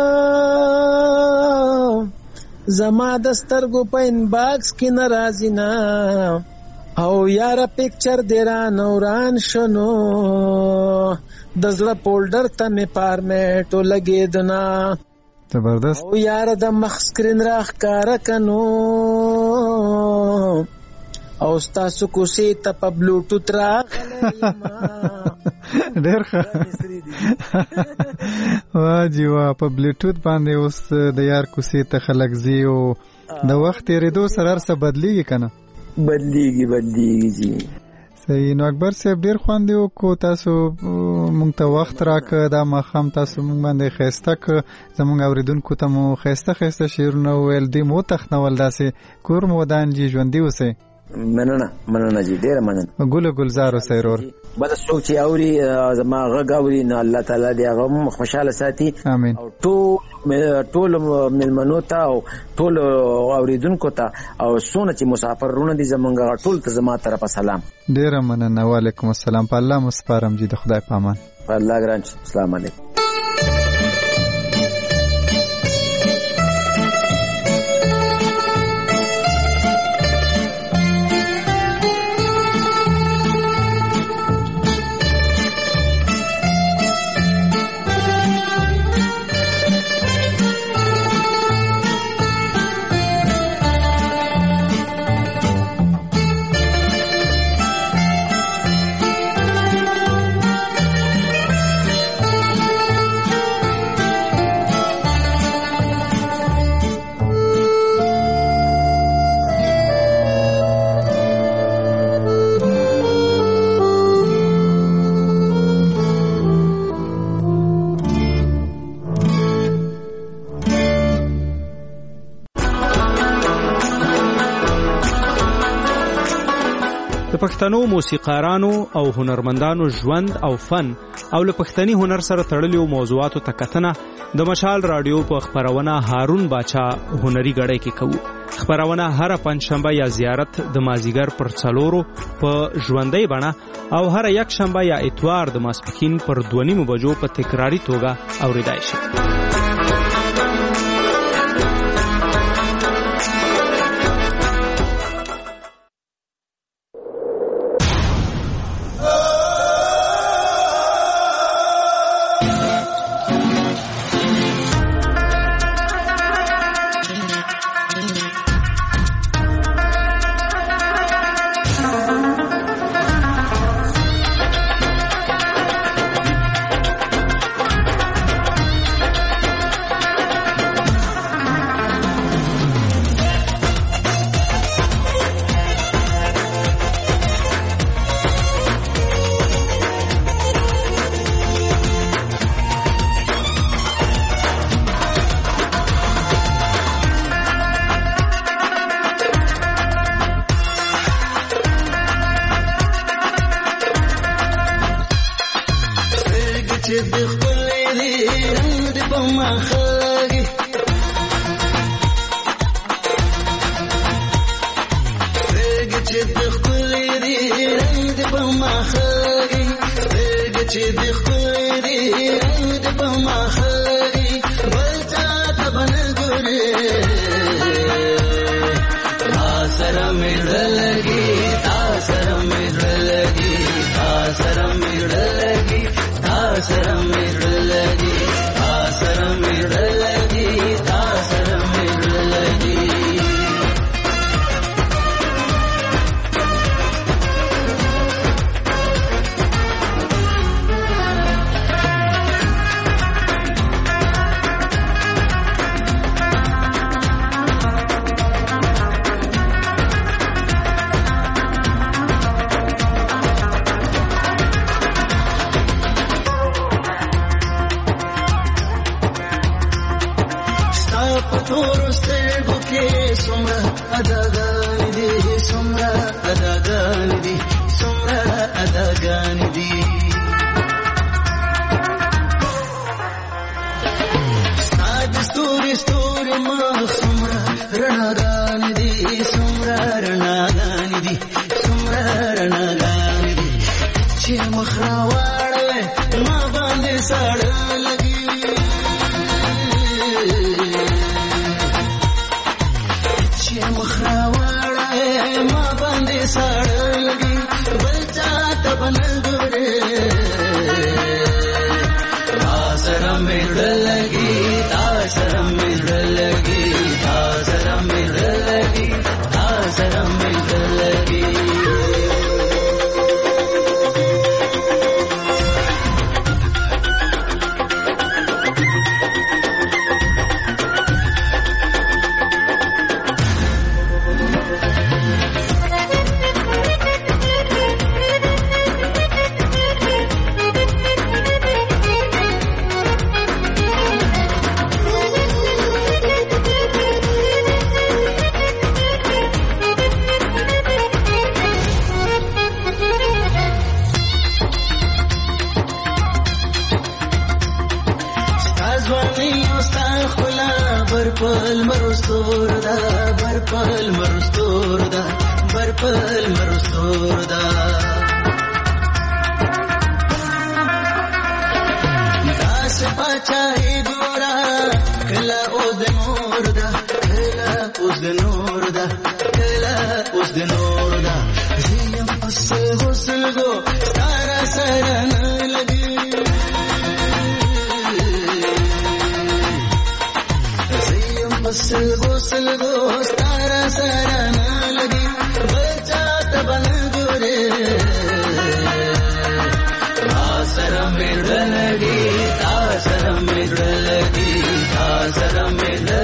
[SPEAKER 19] زما د سترګو په ان باکس کې ناراضی نا او یاره پکچر دی را نوران شنو د زړه پولډر ته می فارمیټو لګیدنا
[SPEAKER 18] زبردست
[SPEAKER 19] او یاره د مخ سکرین را ښکارا کنو او تاسو کوسي ته په بلوټوث راغلی
[SPEAKER 18] ډېر ښه واجی وا په بلوټوث باندې اوس د یار کوسي ته خلک زی او د وخت ریدو سره څه بدلیږي کنه
[SPEAKER 19] بدلیږي جی
[SPEAKER 18] صحیح نو اکبر صاحب ډېر خوند یو کو تاسو مونږ ته وخت راک دا مخام تاسو مونږ باندې خسته ک زمونږ اوریدونکو ته مو خسته شعرونه ویل دی مو تخنول داسې کور مودان جی ژوندۍ اوسه
[SPEAKER 19] مننه جی ډېر مننه
[SPEAKER 18] ګل گلزار سرور
[SPEAKER 19] بل څوک چې اوري زما غږ اوري نو الله تعالی دې هغه خوشاله ساتي
[SPEAKER 18] امين
[SPEAKER 19] او ټول ملمنو ته او ټول اوریدونکو ته او سونه چې مسافرونه دي زمونږ ټول ته زما طرفه سلام
[SPEAKER 18] ډېر مننه وعلیکم السلام په الله مسپارم جی د خدای په امان
[SPEAKER 19] الله ګران السلام علیکم
[SPEAKER 20] د پښتنو موسیقارانو او هنرمندانو ژوند او فن او له پښتني هنر سره تړلو موضوعاتو ته کتنه د مشال رادیو په خبرونه هارون باچا هنري غړې کې کوو. خبرونه هر پنځشنبه یا زیارت د مازیګر پر څلورو په ژوندۍ بڼه او هر یک شنبه یا اتوار د ماسپښین پر 2:30 بجو په تکراری توګه اوریدای شي.
[SPEAKER 21] Sara